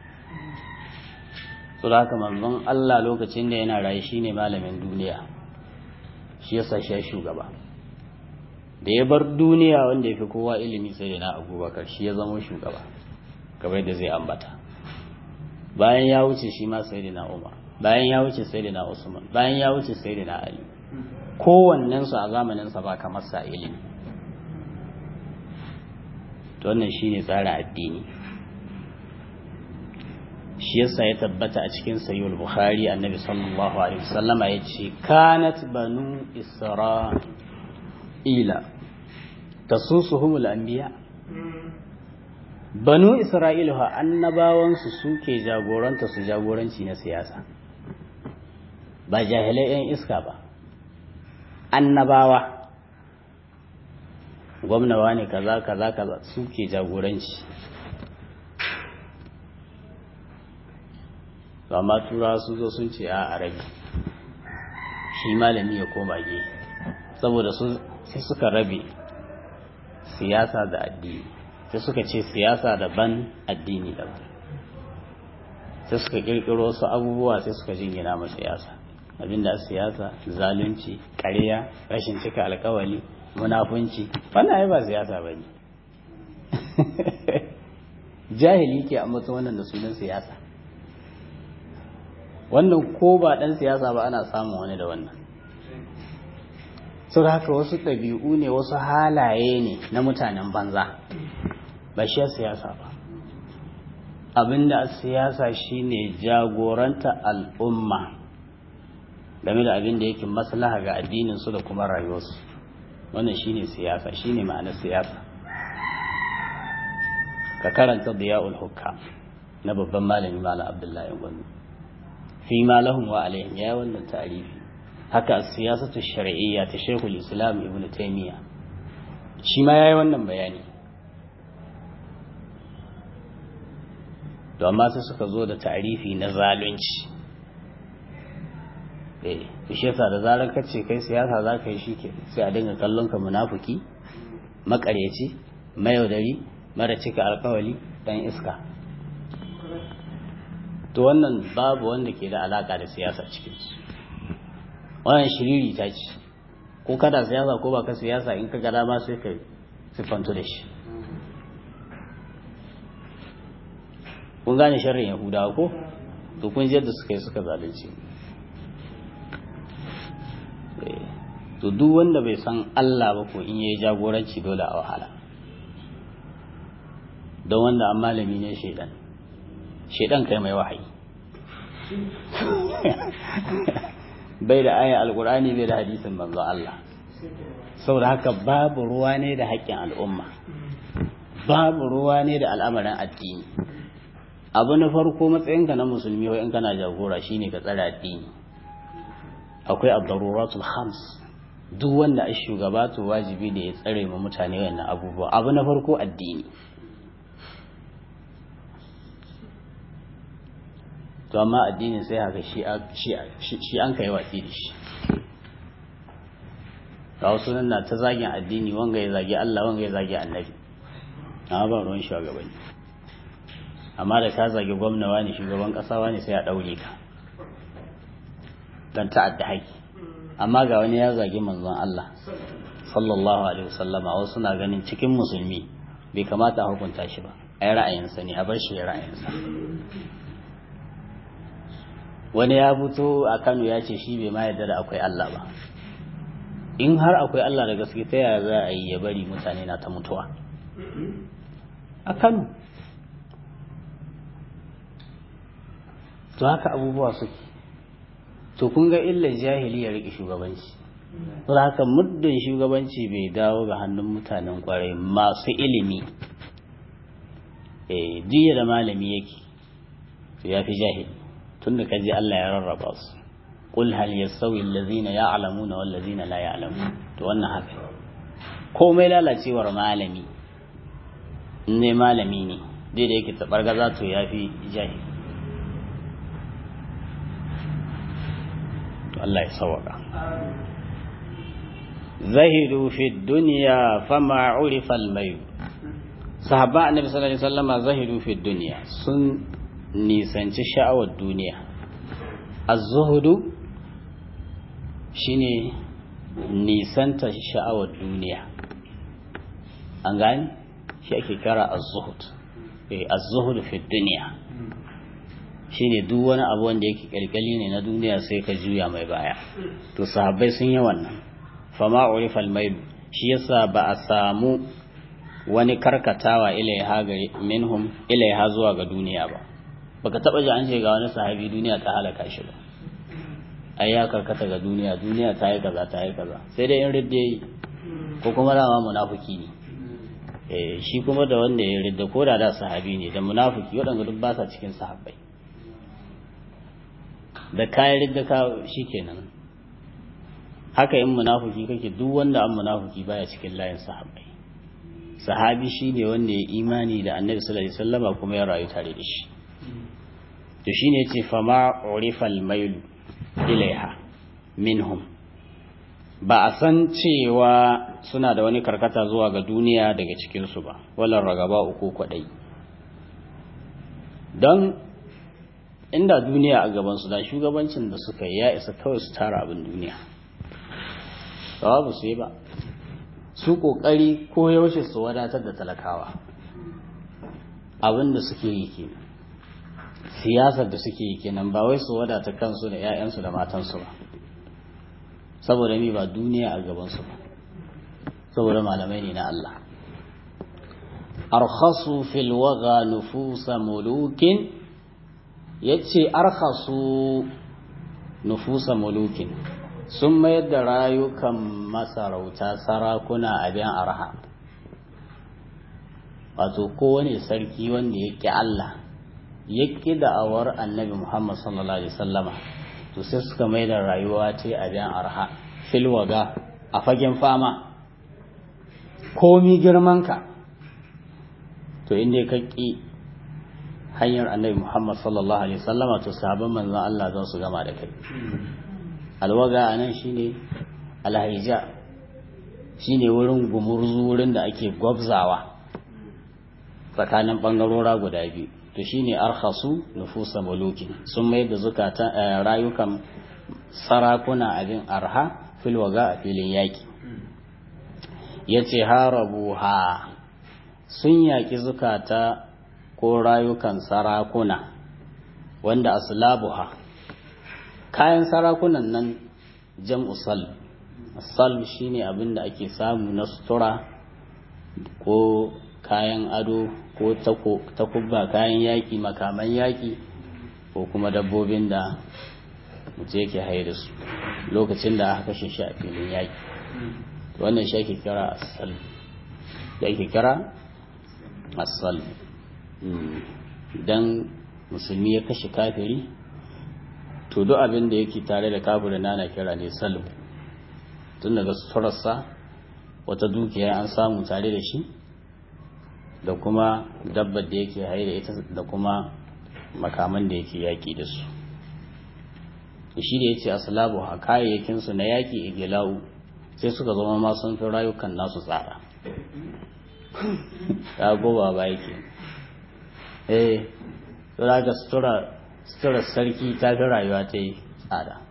to da haka manzon Allah lokacin da yana rayu shine malamin duniya, shi yasa shi shugaba. da ya bar duniya wanda ya fi kowa ilimi sai da na Abubakar shi ya zama shugaba kamar da zai ambata. bayan ya wuce shi ma sai da na Umar, bayan ya wuce sai da na Usman, bayan ya wuce sai da na Ali. kowannensu a zamaninsa ba kamar sa ilimi. to wannan shine tsarin addini. shi yasa ya tabbata a cikin sahihul bukhari annabi sallallahu alaihi wasallama yace kanat banu isra'ila tasusuhumul anbiya. banu isra'ila ha annabawan su suke jagoranta su jagoranci na siyasa, ba jahilai yan iska ba. annabawa gwamnawa ne kaza kaza kaza suke jagoranci. to amma turawa sun zo sun ce a rabi, shi malami ya koma ge, saboda su sai suka rabe siyasa da addini, sai suka ce siyasa daban addini daban, sai suka kirkiro wasu abubuwa sai suka jingina ma siyasa. abinda siyasa zalunci, ƙarya, rashin cika alƙawari, munafunci, wannan ai ba siyasa bane. jahili ke amma wannan da sunan siyasa. wannan ko ba dan siyasa ba ana samun wani da wannan. sau da haka wasu ɗabi'u ne, wasu halaye ne na mutanen banza, ba shi siyasa ba. abinda siyasa shine jagoranta al'umma game da abin da yake maslaha ga addinin su da kuma rayuwarsu. wannan shine siyasa, shine ma'anar siyasa. ka karanta Diya'ul Hukam na babban malami Malam Abdullahi Gwandu fi ma lahum wa alaihim, ya wannan ta'arifi. haka siyasatu shar'iyya ta Sheikhul Islam Ibn Taymiyyah shi ma yayi wannan bayani. to amma sai suka zo da ta'arifi na zalunci. eh shi yasa da zarar kace kai siyasa za ka yi shi ke sai a dinga kallon ka munafiki, makaryaci, mayaudari, mara cika alkawali, dan iska. to wannan babu wanda ke da alaka da siyasa cikin su. wannan shiriri ta ce, ko kada siyasa ko baka siyasa, in ka ga dama sai ka sifanto da shi. kun gane sharrin Yahudawa ko? to kun ji yadda suka yi suka zalunci to duk wanda bai san Allah ba ko in yayi jagoranci dole a wahala don wanda an malami ne shedan shedan kai mai wahayi bai da aya alqur'ani bai da hadisin manzo Allah saboda haka babu ruwa ne da haƙƙin al'umma babu ruwa ne da al'amarin addini abu na farko matsayinka na musulmi wai in kana jagora shine ka tsare addini akwai ad-daruratul khams duk wanda a shugaba to wajibi da ya tsare mu mutane wannan abubuwa abu na farko addini to amma addinin sai haka shi shi an kai watsi da shi ga wasu nan na ta zagin addini wanga ya zagi Allah wanga ya zagi annabi amma ba ruwan shugabanni amma da ka zagi gwamna wani shugaban kasa wani sai a daure ka dan ta'adda haƙi amma ga wani ya zagi manzon Allah sallallahu alaihi wasallama wasu na ganin cikin musulmi bai kamata a hukunta shi ba ai ra'ayinsa ne a bar shi ya ra'ayinsa wani ya fito a Kano ya ce shi bai ma yarda da akwai Allah ba in har akwai Allah da gaske ta yaya za a yi ya bari mutane na ta mutuwa a Kano to haka abubuwa suke to kun ga illar jahili ya riƙe shugabanci to haka muddin shugabanci bai dawo ga hannun mutanen kwarai masu ilimi eh jiya da malami yake to yafi jahili tunda kaji Allah ya rarraba su qul hal yastawi allazina ya'lamuna wal ladzina la ya'lamun to wannan haka komai lalacewar malami ne malami ne dai da yake tabargaza to yafi jahili Allah ya sawaka zahidu fi dunya fama urifa al-may sahaba annabi sallallahu alaihi wasallam zahidu fi dunya sun nisanci sha'awar duniya az-zuhudu shine nisanta sha'awar duniya an gani shi ake kira az-zuhud eh az-zuhud fi dunya shine duk wani abu wanda yake kalkali ne na duniya sai ka juya mai baya to sahabbai sun yi wannan fama urifa al-mayl shi yasa ba a samu wani karkatawa ilaiha ga minhum ilaiha zuwa ga duniya ba baka taba ji an ce ga wani sahabi duniya ta halaka shi ba ai ya karkata ga duniya duniya ta yi kaza ta yi kaza sai dai in ridde ko kuma dama munafiki ne eh shi kuma da wanda ya ridda ko da da sahabi ne da munafiki wadanda duk ba sa cikin sahabbai da kayan ridda ka shikenan haka in munafiki kake duk wanda an munafiki baya cikin layin sahabbai sahabi shine wanda ya imani da annabi sallallahu alaihi wasallama kuma ya rayu tare da shi to shine yace fama urifal mayl ilaiha minhum ba a san cewa suna da wani karkata zuwa ga duniya daga cikin su ba wala ragaba uku kwadai dan inda duniya a gaban su da shugabancin da suka yi ya isa kawai su tara abin duniya babu su yi ba su kokari ko yaushe su wadatar da talakawa abin da suke yi kenan siyasar da suke yi kenan ba wai su wadata kansu da 'ya'yansu da matansu ba saboda mi ba duniya a gabansu ba saboda malamai ne na Allah arkhasu fil waga nufusa mulukin yace arkhasu nufusa mulukin sun mayar da rayukan masarauta sarakuna abin arha wato kowane sarki wanda yake Allah yake da'awar annabi Muhammad sallallahu alaihi wasallama to sai suka mai da rayuwa ta abin arha filwaga a fagen fama komi girmanka to inda ka ki hanyar annabi Muhammad sallallahu alaihi wasallama to sahabban manzon Allah za su gama da kai alwaga anan shine alhija shine wurin gumurzu wurin da ake gwabzawa tsakanin bangarora guda biyu to shine arkhasu nufusa mulukin sun mai da zukata rayukan sarakuna abin arha fil waga a filin yaki yace harabuha sun yaki zukata ko rayukan sarakuna wanda aslabuha kayan sarakunan nan jam'u salb salb shine abin da ake samu na sutura ko kayan ado ko takubba kayan yaƙi makaman yaƙi ko kuma dabbobin da mutu yake haye da su lokacin da aka kashe shi a filin yaƙi wannan shi ake kira asal da ake kira asal idan musulmi ya kashe kafiri to duk abin da yake tare da kafirin na kira ne salmu tun daga suturarsa wata dukiya an samu tare da shi da kuma dabbar da yake haye da ita da kuma makaman da yake yaƙi da su shi da ya ce asalabu a kayayyakinsu na yaƙi igilau sai suka zama ma sun fi rayukan nasu tsada ta goba ba yake eh tsira ga suturar sarki ta fi rayuwa ta yi tsada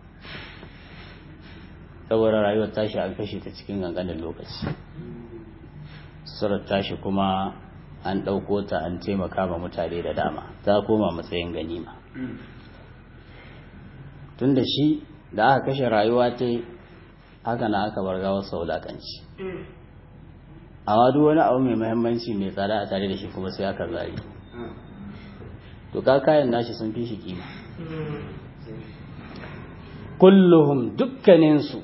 saboda rayuwar tashi an kashe ta cikin ganganin lokaci suturar tashi kuma an ɗauko ta an taimaka ma mutane da dama ta koma matsayin ganima tun da shi da aka kashe rayuwa ta haka na aka bar gawar saulakanci amma duk wani abu mai muhimmanci mai tsada a tare da shi kuma sai aka zari to ka kayan nashi sun fi shi kima kulluhum dukkaninsu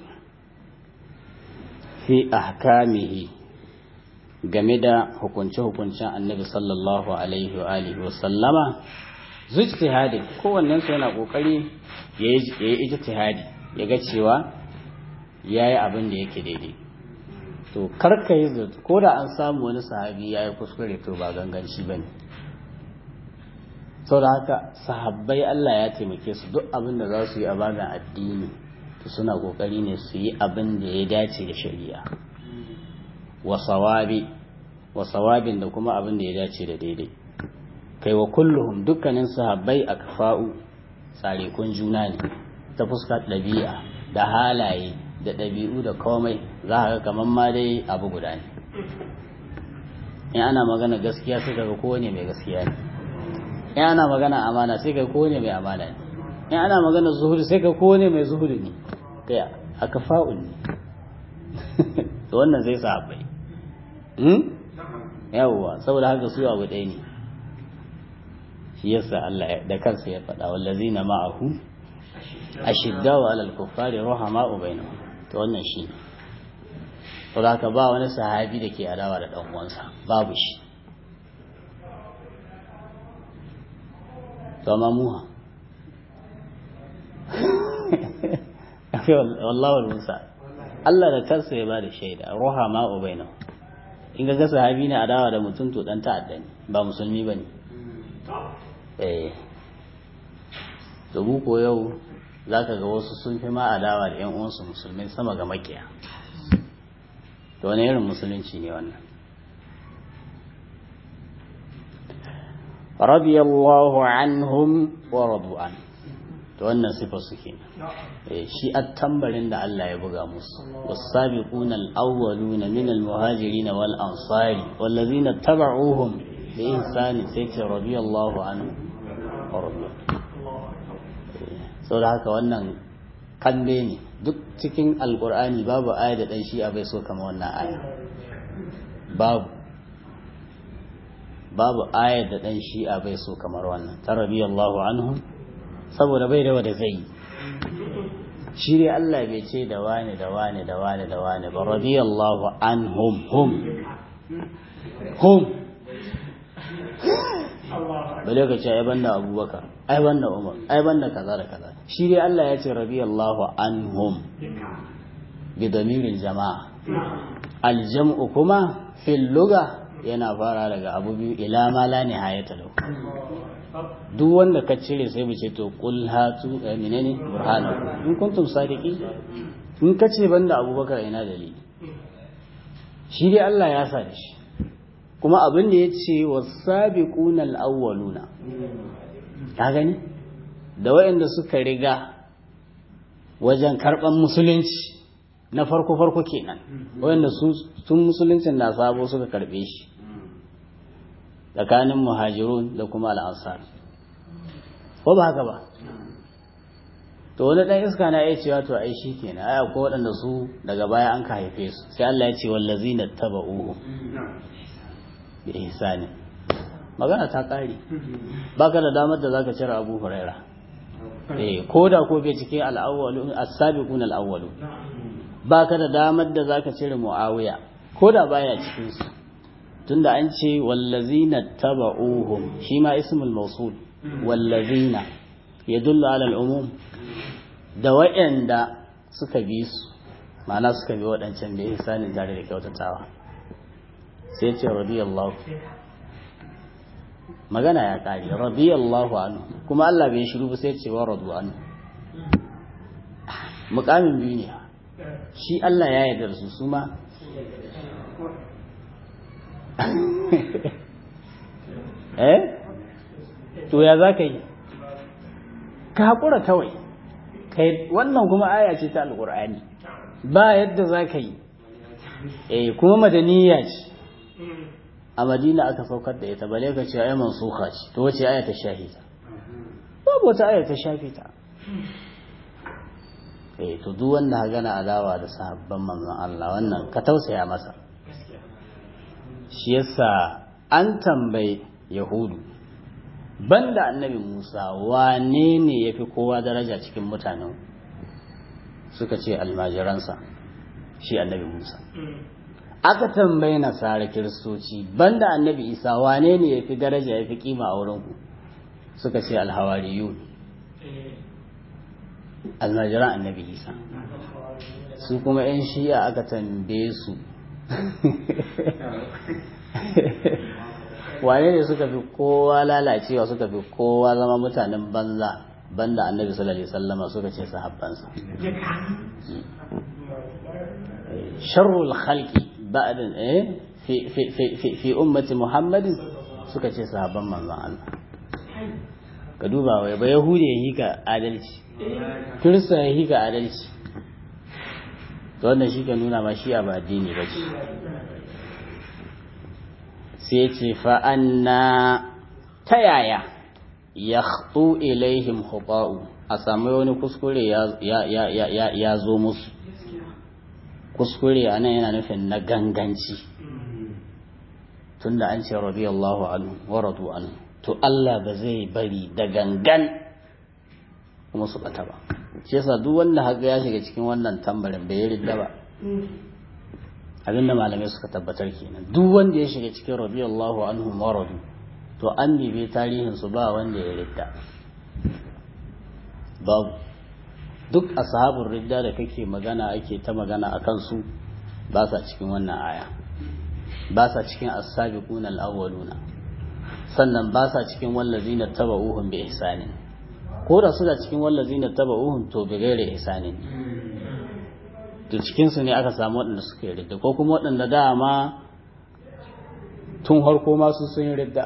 fi ahkamihi game da hukunce-hukuncen annabi sallallahu alaihi wa alihi wa sallama zujtihadi kowannen su yana kokari ya yi ijtihadi ya ga cewa yayi abin da yake daidai to karka yi zato ko da an samu wani sahabi yayi kuskure to ba ganganci bane saboda haka sahabbai Allah ya taimake su duk abin da za su yi a babin addini to suna kokari ne su yi abin da ya dace da shari'a wa sawabi wa sawabin da kuma abin da ya dace da daidai kai wa kulluhum dukkanin sahabbai akfa'u tsarikun juna ne ta fuskar ɗabi'a da halaye da ɗabi'u da komai za ka kamar ma dai abu guda ne in ana magana gaskiya sai kaga kowane mai gaskiya ne in ana magana amana sai kaga kowane mai amana ne in ana magana zuhudi sai kaga kowane mai zuhudi ne kai akfa'u ne to wannan zai sahabbai yawwa saboda haka su abu ɗaya ne shi yasa Allah da kansa ya faɗa wallazina ma'ahu ashiddau 'alal kuffari rahama'u bainahum to wannan shi saboda haka ba wani sahabi da ke adawa da dan uwansa babu shi to amma muha wallahi musa Allah da kansa ya bada shaida rahama'u bainahum in ga sahabi ne adawa da mutum to dan ta'adda ne ba musulmi bane eh to mu ko yau zaka ga wasu sun fi ma adawa da ƴan uwansu musulmai sama ga makiya to wani irin musulunci ne wannan radiyallahu anhum wa radu an to wannan sifar su kenan eh shi at-tambarin da Allah ya buga musu was-sabiquna al-awwaluna min al-muhajirin wal ansari wallazina tabauhum bi ihsani sai ce radiyallahu anhu wa radu saboda haka wannan kalle ne duk cikin alqur'ani babu aya da dan shi a bai so kamar wannan aya babu babu aya da dan shi a bai so kamar wannan ta radiyallahu anhu saboda bai da wanda zai shi dai Allah bai ce da wani da wani da wani da wani ba radiyallahu anhum hum hum bale ka ce ai banda Abubakar ai banda Umar ai banda kaza da kaza shi dai Allah ya ce radiyallahu anhum bi damiril jama'a aljam'u kuma fil lugha yana fara daga abu biyu ila ma la nihayata lahu duk wanda ka cire sai mu ce to qul hatu menene burhanakum in kuntum sadiqin in ka ce banda Abubakar ina dalili shi dai Allah ya sa shi kuma abin da yace was-sabiquna al-awwaluna ka gani da wayanda suka riga wajen karban musulunci na farko farko kenan wayanda su tun musuluncin na sabo suka karbe shi tsakanin muhajirun da kuma al'ansar ko ba haka ba to wani dan iska na iya cewa to ai shikenan ai akwai waɗanda su daga baya an ka haife su sai Allah ya ce wallazina tabauhu bi ihsani magana ta kare baka da damar da zaka cire Abu Huraira eh koda ko bai cikin al-awwalun as-sabiqun al-awwalun baka da damar da zaka cire Muawiya koda baya cikin su tunda an ce wallazina tabauhum shi ma ismul mawsul wallazina yadullu ala al-umum da wa'anda suka bi su ma'ana suka bi waɗancan da ihsanin tare da kyautatawa sai ce radiyallahu magana ya kare radiyallahu anhu kuma Allah bai shiru ba sai ce wa radu anhu mukamin biyu ne shi Allah ya yarda da su su ma eh to ya za ka yi ka haƙura kawai kai wannan kuma aya ce ta alƙur'ani ba yadda za ka yi eh kuma madaniya ce a madina aka saukar da ita bale ka ce ayi mansuha ce to wace aya ta shafe ta babu wata aya ta shafe ta eh to duk wanda ha gana adawa da sahabban manzon Allah wannan ka tausaya masa shi yasa an tambaye yahudu banda annabi Musa wane ne yafi kowa daraja cikin mutanen suka ce almajiransa shi annabi Musa aka tambaye nasara kiristoci banda annabi Isa wane ne yafi daraja yafi kima a wurin ku suka ce alhawariyun almajiran annabi Isa su kuma yan shi'a aka tambaye su wane ne suka fi kowa lalacewa suka fi kowa zama mutanen banza banda annabi sallallahu alaihi wasallama suka ce sahabbansa sharrul khalqi ba'da eh fi fi fi fi ummati muhammadin suka ce sahabban manzon Allah ka duba wai ba yahudi ya hika adalci kirista ya hika adalci to wannan shi ka nuna ma shi ba addini bace sai ce fa'anna ta yaya ya khtu ilaihim khuta'u a samu wani kuskure ya zo musu kuskure a nan yana nufin na ganganci tunda an ce radiyallahu anhu wa radu anhu to Allah ba zai bari da gangan kuma su bata ba shi yasa duk wanda haka ya shiga cikin wannan tambarin bai ridda ba abinda malamai suka tabbatar kenan duk wanda ya shiga cikin radiyallahu anhu maradu to an bibe tarihin su ba wanda ya ridda babu duk ashabul ridda da kake magana ake ta magana akan su ba sa cikin wannan aya ba sa cikin as-sabiqun al-awwaluna sannan ba sa cikin wallazina tabauhum bi ihsanin ko da su da cikin wallazina tabauhum to bi ghairi ihsanin to cikinsu ne aka samu waɗanda suka yi ridda ko kuma waɗanda dama tun harko masu sun yi ridda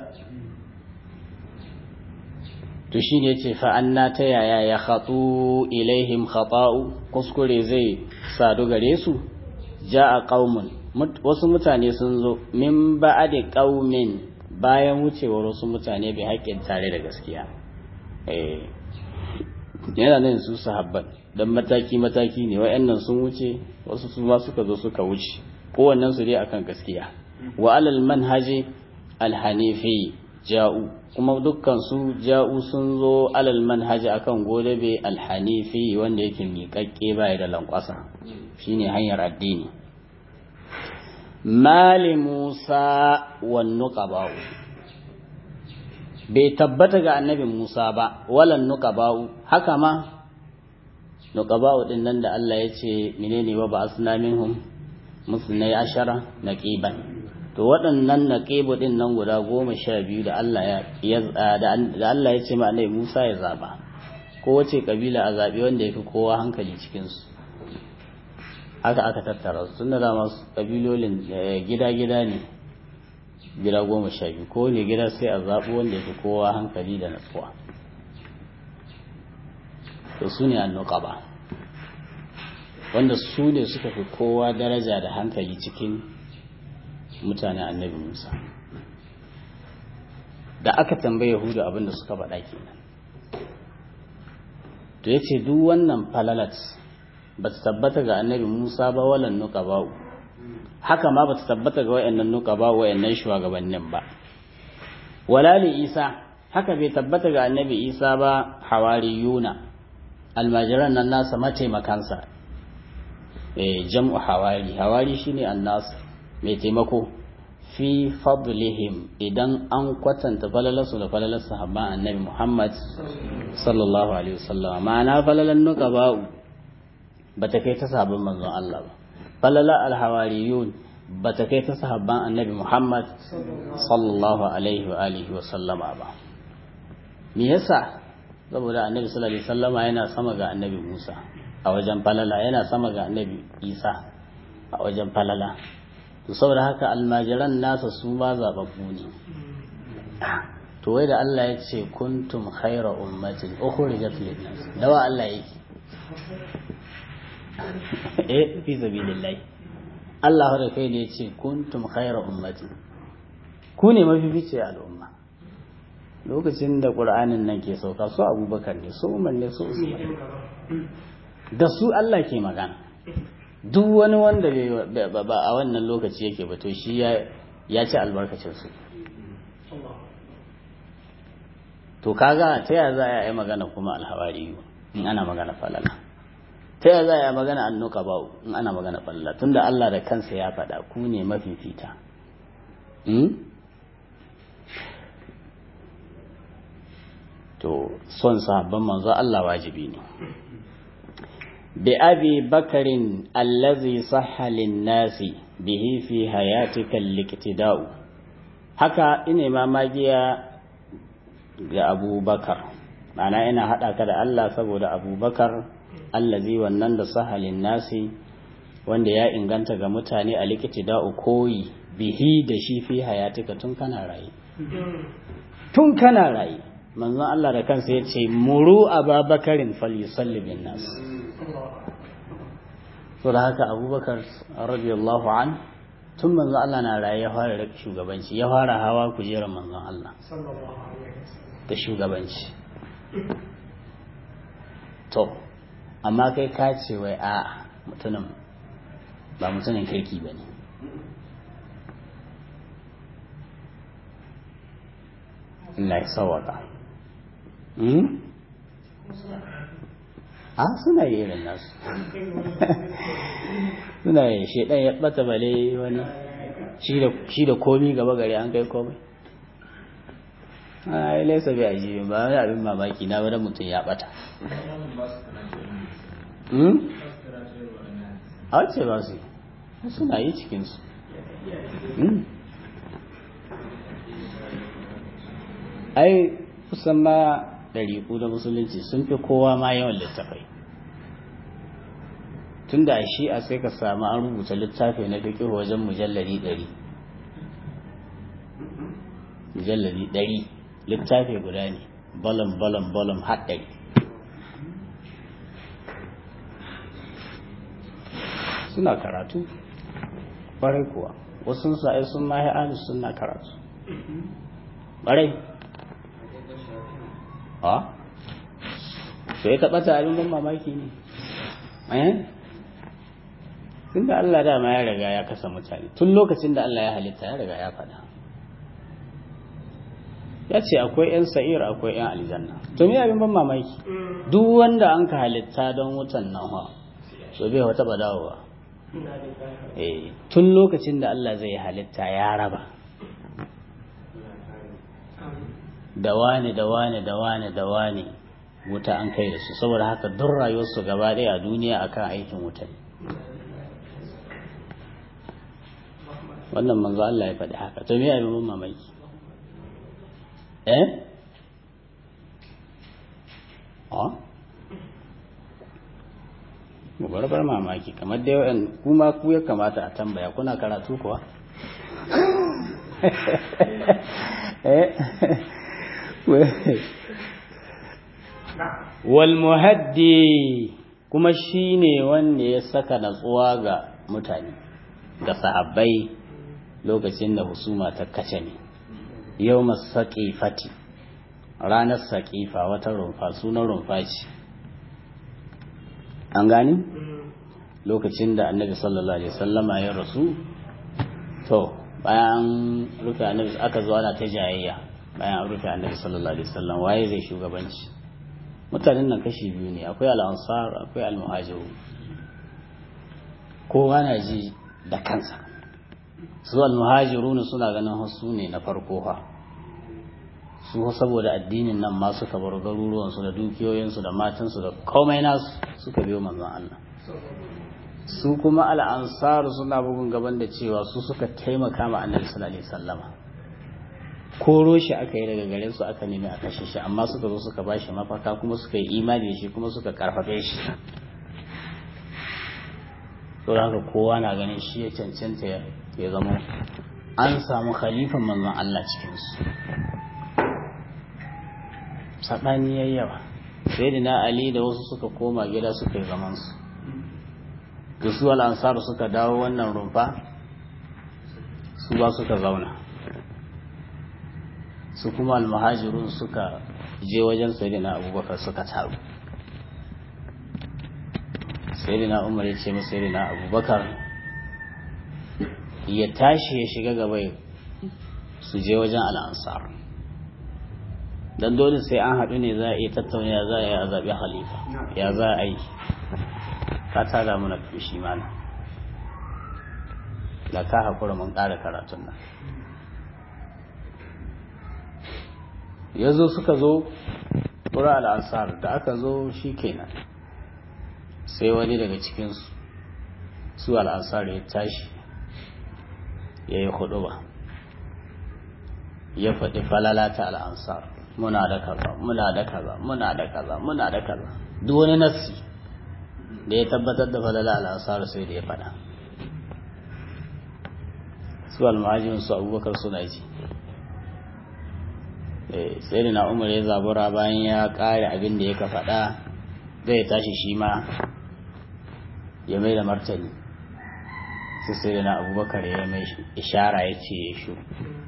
to shi ne ce fa'anna ta yaya ya hatsu ilaihim khata'u kuskure zai sadu gare su ja a ƙaumin wasu mutane sun zo min ba'adi ƙaumin bayan wucewar wasu mutane bai haƙƙin tare da gaskiya yana nan su sahabban dan mataki-mataki ne wa'annan sun wuce wasu su ma suka zo suka wuce kowannen su dai akan gaskiya wa alal manhaji alhanifi ja'u kuma dukkan su ja'u sun zo alal manhaji akan godabe alhanifi wanda yake miƙaƙƙe bai da lankwasa shine hanyar addini mali Musa wan nuqaba'u bai tabbata ga annabi Musa ba walan nuqaba'u haka ma nuqaba'u din nan da Allah ya ce menene wa ba'asna minhum musnai ashara naqiban to waɗannan naqibu din nan guda goma sha biyu da Allah ya da Allah ya ce ma annabi Musa ya zaba ko wace kabila a zabi wanda yafi kowa hankali cikin su haka aka tattara su tunda da masu kabilolin gida-gida ne gida goma sha biyu ko ne gida sai a zaɓi wanda yafi kowa hankali da natsuwa to su ne annuqaba wanda su ne suka fi kowa daraja da hankali cikin mutanen annabi Musa da aka tambaye Yahudu abinda suka faɗa kenan to yace duk wannan falalat ba ta tabbata ga annabi Musa ba walan nuqaba haka ma ba ta tabbata ga wayannan nuqaba wayannan shugabannin ba wala li Isa haka bai tabbata ga annabi Isa ba hawariyuna almajiran nan nasa mataimakansa eh jam'u hawari hawari shine annas mai taimako fi fadlihim idan an kwatanta falalarsu da falalar sahabban annabi Muhammad sallallahu alaihi wasallam ma'ana falalan nuqaba bata kai ta sahabban manzon Allah ba falala alhawariyun bata kai ta sahabban annabi Muhammad sallallahu alaihi wa alihi wasallama ba me yasa saboda annabi sallallahu alaihi wasallama yana sama ga annabi Musa a wajen falala yana sama ga annabi Isa a wajen falala to saboda haka almajiran nasa su ma zababbu ne to wai da Allah ya ce kuntum khayra ummatin ukhrijat lin-nas dawa Allah yake eh fi sabilillah Allah da kai ne ya ce kuntum khayra ummatin ku ne mafifice al'umma lokacin da Qur'anin nan ke sauka su Abubakar ne su Umar ne su Usman da su Allah ke magana duk wani wanda ba a wannan lokaci yake ba to shi ya ci albarkacin su to kaga ta yaya za a yi magana kuma alhawari in ana magana falala ta yaya za a yi magana annuka ba in ana magana falala tunda Allah da kansa ya faɗa ku ne mafifita to son sahabban manzo Allah wajibi ne بأبي بكر الذي صح للناس به في حياتك الاقتداء haka ina ma magiya ga abubakar ma'ana ina haɗa ka da Allah saboda abubakar allazi wannan da sahalin nasi wanda ya inganta ga mutane a liqtida'u koyi bihi da shi fi hayatika tun kana rayi tun kana rayi manzon Allah da kansa yace muru ababakarin falyusalli bin nas so da haka abubakar radiyallahu an tun manzo Allah na raye ya fara rike shugabanci ya fara hawa kujerar manzon Allah da shugabanci to amma kai ka ce wai a mutumin ba mutumin kirki ba ne Allah ya sawaka a suna yi irin nasu suna yi shaidan ya bata bale wani shi da komi gaba gari an kai komai a yi laisa bai ajiye ba wani abin mamaki na wadda mutum ya bata a wace ba su suna yi cikinsu ai kusan ma ɗariƙu da musulunci sun fi kowa ma yawan littafai tun da shi a sai ka samu an rubuta littafi na fiƙi wajen mujallari ɗari mujallari ɗari littafi guda ne balam balam balam har ɗari suna karatu ƙwarai kuwa wasu sa'ai sun ma yi suna karatu ƙwarai a sai ka ɓata abin ban mamaki ne eh tun da Allah dama ya riga ya kasa mutane tun lokacin da Allah ya halitta ya riga ya faɗa ya ce akwai 'yan sa'ir akwai 'yan aljanna to me abin ban mamaki duk wanda an ka halitta don wutan nan ha so bai wata ba dawowa eh tun lokacin da Allah zai halitta ya raba da wane da wane da wane da wane wuta an kai da su saboda haka duk rayuwarsu gaba ɗaya a duniya akan aikin wuta ne wannan manzo Allah ya faɗi haka to me ya yi mun mamaki eh a mu barbar mamaki kamar da yawan kuma ku ya kamata a tambaya kuna karatu kuwa eh wal muhaddi kuma shine wanda ya saka natsuwa ga mutane ga sahabbai lokacin da husuma ta kace ne yawmas saqifati ranar saqifa wata rumfa sunan rumfa ce an gani lokacin da annabi sallallahu alaihi wasallama ya rasu to bayan rufe annabi aka zo ana ta jayayya bayan rufe annabi sallallahu alaihi wasallam waye zai shugabanci mutanen nan kashi biyu ne akwai al-ansar akwai al-muhajiru kowa na ji da kansa su al-muhajirun suna ganin hasu ne na farko fa su saboda addinin nan ma suka bar garuruwan su da dukiyoyin su da matan su da komai nasu suka biyo manzon Allah su kuma al-ansar suna bugun gaban da cewa su suka taimaka ma annabi sallallahu alaihi wasallama koro shi aka yi daga gare su aka nemi a kashe shi amma suka zo suka ba shi mafaka kuma suka yi imani da shi kuma suka karfafe shi to haka kowa na ganin shi ya cancanta ya zama an samu khalifan manzon Allah cikin su sabani yayyawa sayyidina Ali da wasu suka koma gida suka yi zaman su da su al-ansar suka dawo wannan rumfa su ba suka zauna su kuma al-muhajirun suka je wajen sayyidina Abubakar suka taru sayyidina Umar ya ce masa sayyidina Abubakar ya tashi ya shiga gaba su je wajen al-ansar dan dole sai an haɗu ne za a iya tattauna ya za a yi a zaɓi khalifa ya za a yi ka tada mana fushi mana da ka haƙura mun ƙara karatun nan ya zo suka zo ƙura al'ansar da aka zo shi kenan sai wani daga cikinsu su al'ansar ya tashi ya yi hudu ba ya faɗi falala ta al'ansar muna da kaza muna da kaza muna da kaza muna da kaza duk wani nassi da ya tabbatar da falala al'ansar sai da ya faɗa su al-muhajirin su abubakar suna ji sai da na umar ya zabura bayan ya kare abin da ya ka faɗa zai tashi shi ma ya mai da martani sai sai da na abubakar ya mai ishara ya ce ya shuru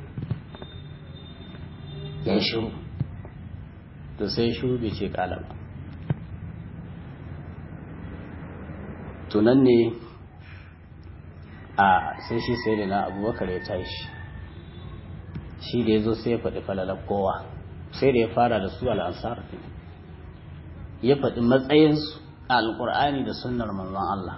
ya shuru to sai shuru bai ce kala ba tunan ne a sai shi sai da na abubakar ya tashi shi da ya zo sai ya faɗi falalar kowa sai da ya fara da su al'ansar ya faɗi matsayinsu a alƙur'ani da sunnar manzon Allah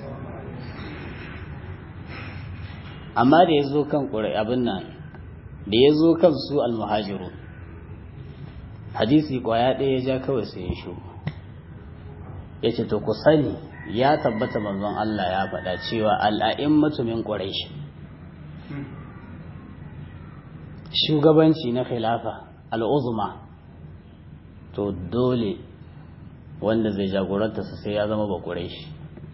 amma da ya zo kan ƙuri abin nan da ya zo kan su al-muhajiru hadisi ƙwaya ɗaya ya ja kawai sai ya shigo ya ce to ku sani ya tabbata manzon Allah ya faɗa cewa al'a'immatu min quraish shugabanci na khilafa al'uzma to dole wanda zai jagoranta su sai ya zama ba quraishi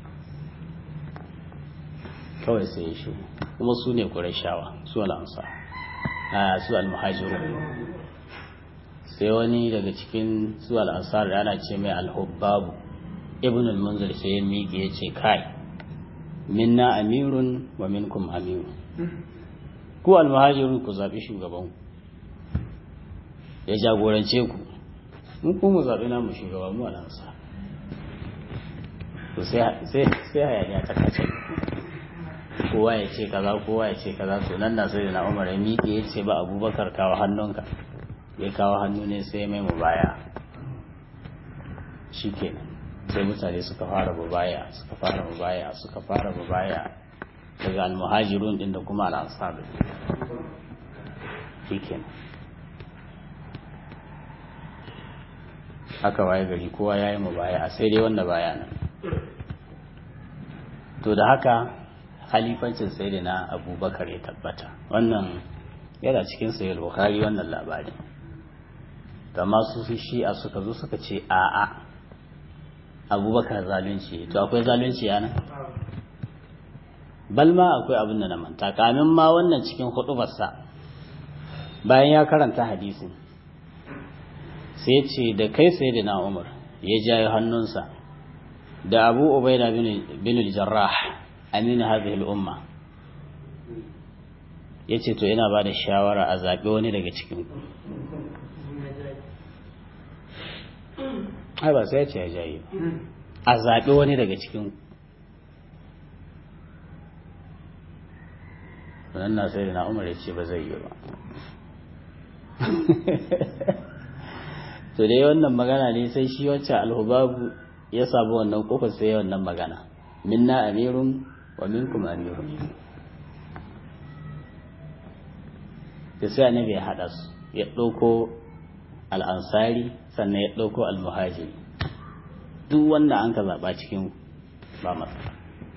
kawai sai ya shigo kuma su ne qurayshawa su al'ansa a su al-muhajiru sai wani daga cikin su al'ansar ana ce mai al-hubbabu ibn al-munzir sai ya miƙe ya ce kai minna amirun wa minkum amirun ku al-muhajirun ku zabi shugaban ya jagorance ku mun kuma zabi namu shugaban mu al'ansar to sai sai sai hayaniya ta kace kowa ya ce kaza kowa ya ce kaza to nan na sai da Umar ya miƙe ya ce ba Abubakar kawo hannunka ya kawo hannu ne sai mai mubaya shikenan sai mutane suka fara mubaya suka fara mubaya suka fara mubaya daga al-muhajirun din da kuma al-ansar shikenan haka waye gari kowa yayi mubaya sai dai wanda baya nan to da haka halifancin sayyidina Abubakar ya tabbata wannan yana cikin sahih Bukhari wannan labari da masu shi'a suka zo suka ce a'a Abubakar zalunci to akwai zalunci yana balma akwai abin da na manta kamin ma wannan cikin hudubarsa bayan ya karanta hadisin sai ce da kai sayyidina Umar ya jaye hannunsa da Abu Ubaida bin al-Jarrah amin hadhihi al-umma yace to ina ba da shawara a zabe wani daga cikin ku ai ba sai ya ce ya jaye a zaɓi wani daga cikin wannan na sai da na umar ya ce ba zai yi ba to dai wannan magana ne sai shi wancan alhubabu ya sabu wannan kofar sai wannan magana minna amirun wa minkum amirun da sai annabi ya haɗa su ya ɗauko al'ansari sannan ya ɗauko al-muhajiri duk wanda an ka zaɓa cikin ba matsala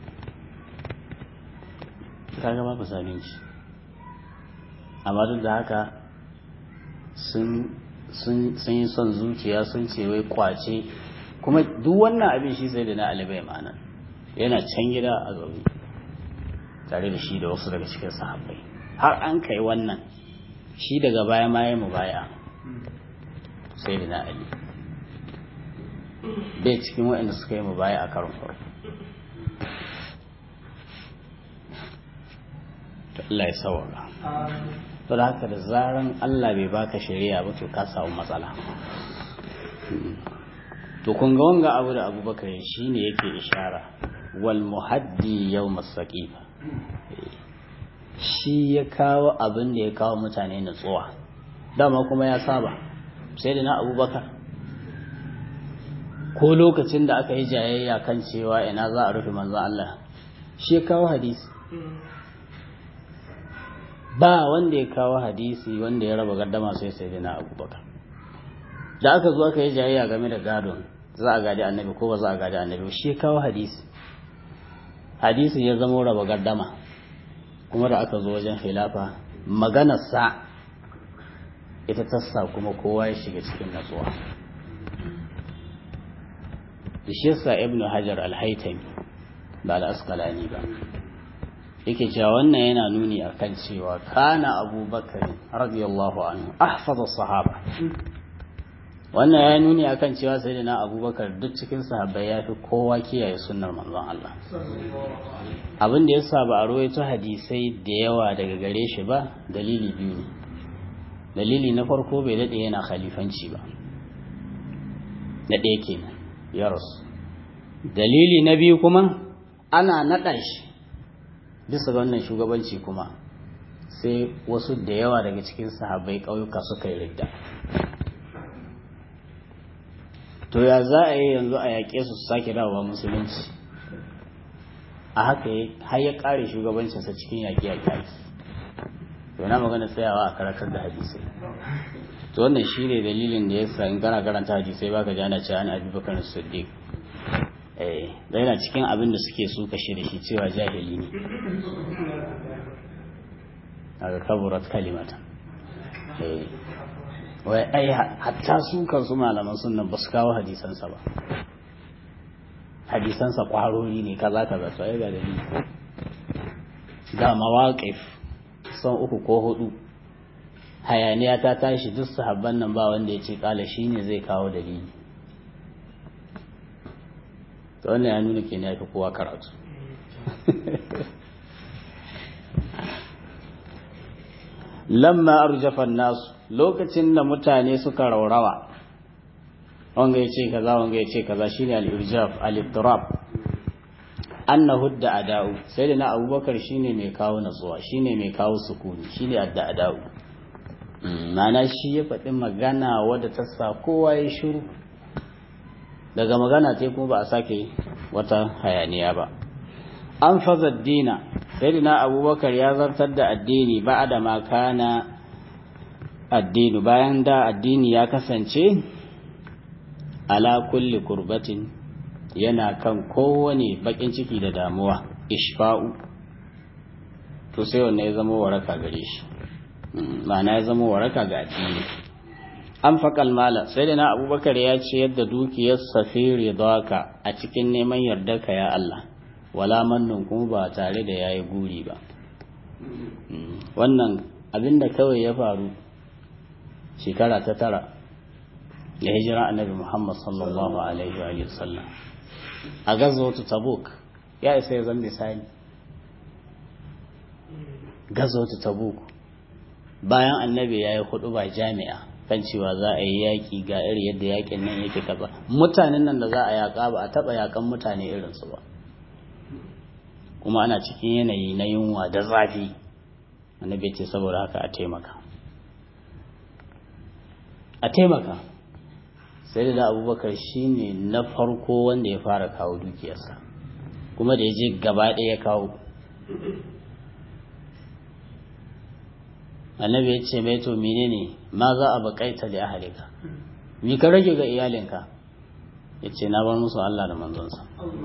kaga babu zalunci amma duk da haka sun yi son zuciya sun ce wai kwace kuma duk wannan abin shi sai da na alibai ma'ana yana can gida a zaune tare da shi da wasu daga cikin sahabbai har an kai wannan shi daga baya ma ya mubaya sai da na ali bai cikin waɗanda suka yi mubaya a karon farko Allah ya saurara to da haka da zaran Allah bai baka shari'a ba to ka samu matsala to kun ga wanga abu da Abubakar shine yake ishara wal muhaddi yawm as-saqifa shi ya kawo abin da ya kawo mutane nutsuwa dama kuma ya saba sai da na Abubakar ko lokacin da aka yi jayayya kan cewa ina za a rufe manzon Allah shi ya kawo hadisi ba wanda ya kawo hadisi wanda ya raba gardama sai sai dina Abubakar da aka zo aka yi jayayya game da gadon za a gadi annabi ko ba za a gadi annabi shi ya kawo hadisi hadisi ya zama raba gardama kuma da aka zo wajen khilafa maganar sa ita tassa kuma kowa ya shiga cikin natsuwa shi yasa ibnu hajar al-haytami ba al-asqalani ba yake cewa wannan yana nuni akan cewa kana abubakar radiyallahu anhu ahfaza sahaba wannan ya nuni akan cewa sayyidina abubakar duk cikin sahabbai ya fi kowa kiyaye sunnar manzon Allah abin da yasa ba a rawaito hadisai da yawa daga gare shi ba dalili biyu ne dalili na farko bai dade yana khalifanci ba na ɗaya kenan ya rasu dalili na biyu kuma ana naɗa shi bisa ga wannan shugabanci kuma sai wasu da yawa daga cikin sahabbai ƙauyuka suka yi ridda to ya za a yi yanzu a yaƙe su su sake dawowa musulunci a haka har ya ƙare shugabancinsa cikin yaƙi-yaƙi ake to yana magana tsayawa a karatar da hadisai to wannan shi ne dalilin da ya sa in kana karanta hadisai baka ji ana cewa ana abi bakar siddiq eh da yana cikin abin da suke suka shi da shi cewa jahili ne daga kaburat kalimata eh wai ai hatta su kansu malaman sunnan ba su kawo hadisansa ba hadisansa kwarori ne kaza kaza to ai ga dalili ga mawaqif son uku ko hudu hayaniya ta tashi duk sahabban nan ba wanda ya ce kala shine zai kawo dalili to wannan ya nuna kenan yafi kowa karatu lamma arjafa an-nas lokacin da mutane suka raurawa wanga yace kaza wanga yace kaza shine al-irjaf al-ittirab annahu da'ada'u sai da na Abubakar shine mai kawo natsuwa shine mai kawo sukuni shine ad-da'ada'u mana shi ya faɗi magana wadda ta sa kowa ya shiru daga magana sai kuma ba a sake wata hayaniya ba an faza dina sai da na Abubakar ya zartar da addini ba da ma kana addini bayan da addini ya kasance ala kulli kurbatin yana kan kowane bakin ciki da damuwa ishfa'u to sai wannan ya zama waraka gare shi ma'ana ya zama waraka ga addini an faƙal mala sai da na Abubakar ya ce yadda dukiyar safiri daka a cikin neman yardarka ya Allah wala mannun kuma ba tare da yayi guri ba wannan abinda kawai ya faru shekara ta tara da hijira annabi Muhammad sallallahu alaihi wa sallam a gazwatu Tabuk ya isa ya zama misali gazwatu Tabuk bayan annabi yayi hudu ba jami'a kan cewa za a yi yaƙi ga iri yadda yaƙin nan yake kaza mutanen nan da za a yaƙa ba a taɓa yaƙan mutane irinsu ba kuma ana cikin yanayi na yunwa da zafi annabi ce saboda haka a taimaka a taimaka sai da abubakar shine na farko wanda ya fara kawo dukiyarsa kuma da ya je gaba ɗaya ya kawo annabi ya ce mai to menene ma za a bakaita da ahalika mi ka rage ga iyalinka ya ce na bar musu Allah da manzonsa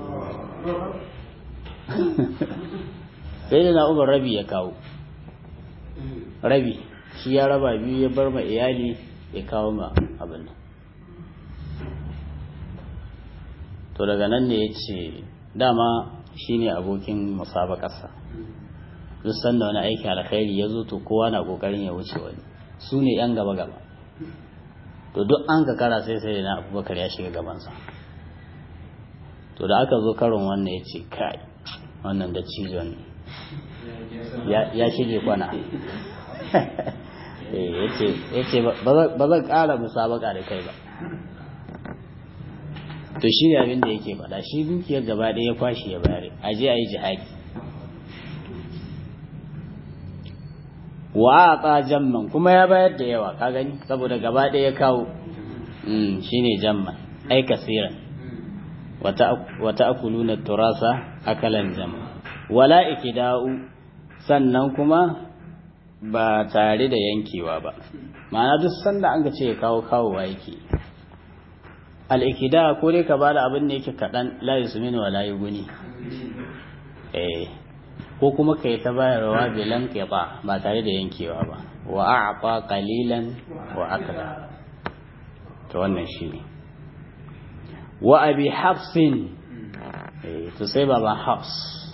sai da na umar rabi ya kawo rabi shi ya raba biyu ya bar ma iyali ya kawo ma abin nan to daga nan ne ya ce dama shine abokin musabakarsa duk sanda wani aiki alkhairi ya zo to kowa na kokarin ya wuce wani su ne yan gaba gaba to duk an ka kara sai sai na abubakar ya shiga gabansa to da aka zo karon wannan ya ce kai wannan da cizon ya shige kwana ya ce ba zan kara musabaka da kai ba to shi ne abin da yake faɗa shi dukiyar gaba ɗaya ya kwashi ya bayar a je a yi jihadi wa a jamman kuma ya bayar da yawa ka gani saboda gaba ɗaya ya kawo shi ne jamman ai kasiran wata akuluna turasa akalan jamman wala ikida'u sannan kuma ba tare da yankewa ba ma'ana duk sanda an ga ce ya kawo kawowa yake al'ikida ko dai ka bada abin da yake kaɗan layi su mini wa layi guni eh ko kuma ka yi ta bayarwa bilan ƙiɓa ba tare da yankewa ba wa a'afa qalilan wa akala to wannan shi ne wa abi hafsin to sai baba hafs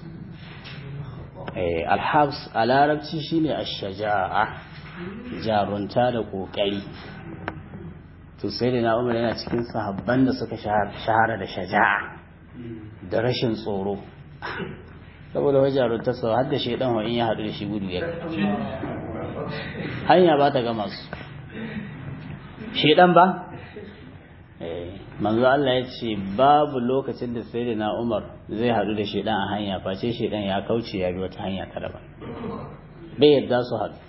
al-hafs a larabci shine ash-shaja'a jarunta da kokari to sai da na umar yana cikin sahabban da suka shahara da shaja'a da rashin tsoro saboda wajen ta sau har da shaidan wa in ya haɗu da shi gudu ya hanya ba ta gama su shaidan ba manzo Allah ya ce babu lokacin da sai da na umar zai haɗu da shaidan a hanya face shaidan ya kauce ya bi wata hanya ta daban bai yadda su haɗu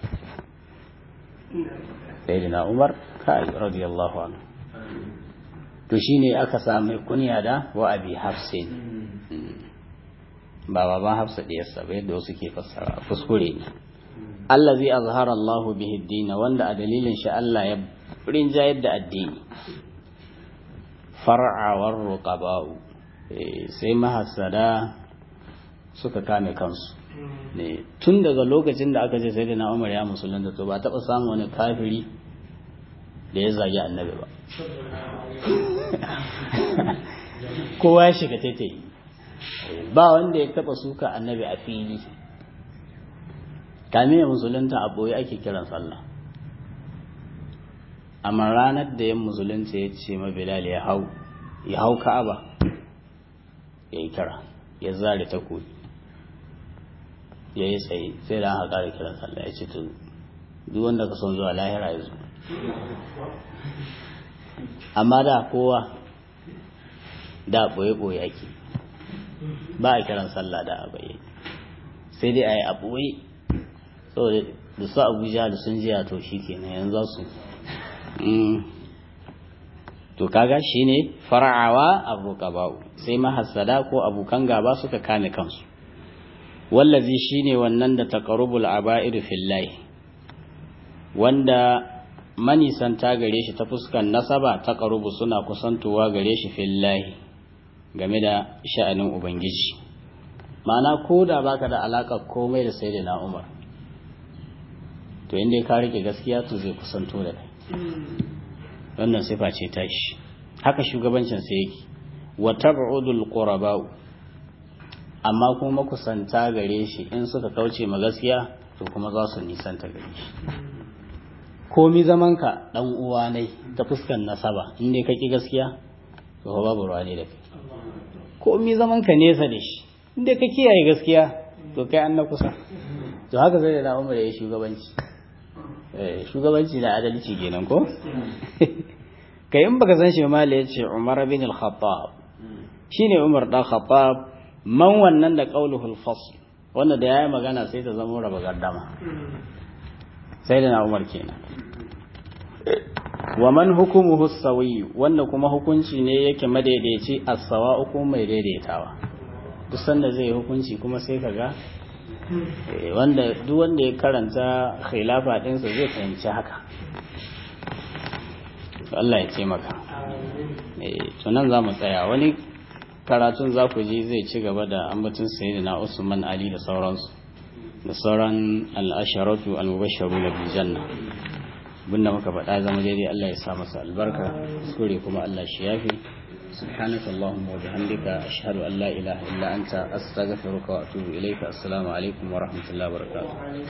sai da na umar kai radiyallahu anhu to shine aka samu kunya da wa abi hafsin ba baban hafsa da yasa ba yadda wasu ke fassara kuskure ne allazi azhara Allah bihi ad-din wanda a dalilin shi Allah ya rinjayar da addini far'a war ruqaba sai mahassada suka kame kansu ne tun daga lokacin da aka ce sai da na Umar ya musulunta to ba taba samu wani kafiri da ya zagi annabi ba kowa ya shiga taitayi ba wanda ya taba suka annabi a fili kame ya musulunta a boye ake kiran sallah amma ranar da ya musulunta ya ce ma Bilal ya hau ya hau Ka'aba ya yi kira ya zare takobi ya yi tsaye sai da aka ƙara kiran sallah ya ce to duk wanda ka son zuwa lahira ya zo amma da kowa da boye-boye ake ba a kiran sallah da abaye sai dai a yi a ɓoye saboda da su abuja da sun jiya to shi kenan yanzu su to kaga shi ne fara'awa abuqaba'u sai mahassada ko abokan gaba suka kame kansu wallazi shine wannan da taqarrubul aba'ir fillahi wanda manisanta gare shi ta fuskan nasaba taqarrubu suna kusantowa gare shi fillahi game da sha'anin ubangiji ma'ana ko da baka da alaka komai da sayyidina Umar to inda ka rike gaskiya to zai kusanto da kai wannan sifa ce ta shi haka shugabancin sa yake wa tab'udul quraba'u amma kuma kusanta gare shi in suka kauce ma gaskiya to kuma za su nisanta gare shi komi zamanka dan uwa ne ta fuskan nasaba in dai ka ki gaskiya to babu ruwa ne da kai komi zamanka nesa da shi in dai ka kiyaye gaskiya to kai an na kusa to haka zai da Umar ya shugabanci shugabanci da adalci kenan ko kai in baka san shi mala yace Umar bin al-Khattab shine Umar dan Khattab man wannan da qauluhu al-fasl wanda da yayi magana sai ta zama raba gardama sai da Umar kenan wa man hukumuhu as-sawi wanda kuma hukunci ne yake madaidaici as-sawa'u ko mai daidaitawa duk sanda zai hukunci kuma sai kaga wanda duk wanda ya karanta khilafa ɗinsa zai fahimci haka Allah ya ce maka to nan za mu tsaya wani karatun za ku ji zai ci gaba da ambatun sayyidina Usman Ali da sauransu da sauran al-asharatu al-mubashsharuna bil janna abinda muka faɗa zama daidai Allah ya sa masa albarka kuskure kuma Allah shi yafi سبحانك اللهم وبحمدك أشهد أن لا إله إلا أنت أستغفرك وأتوب إليك السلام عليكم ورحمة الله وبركاته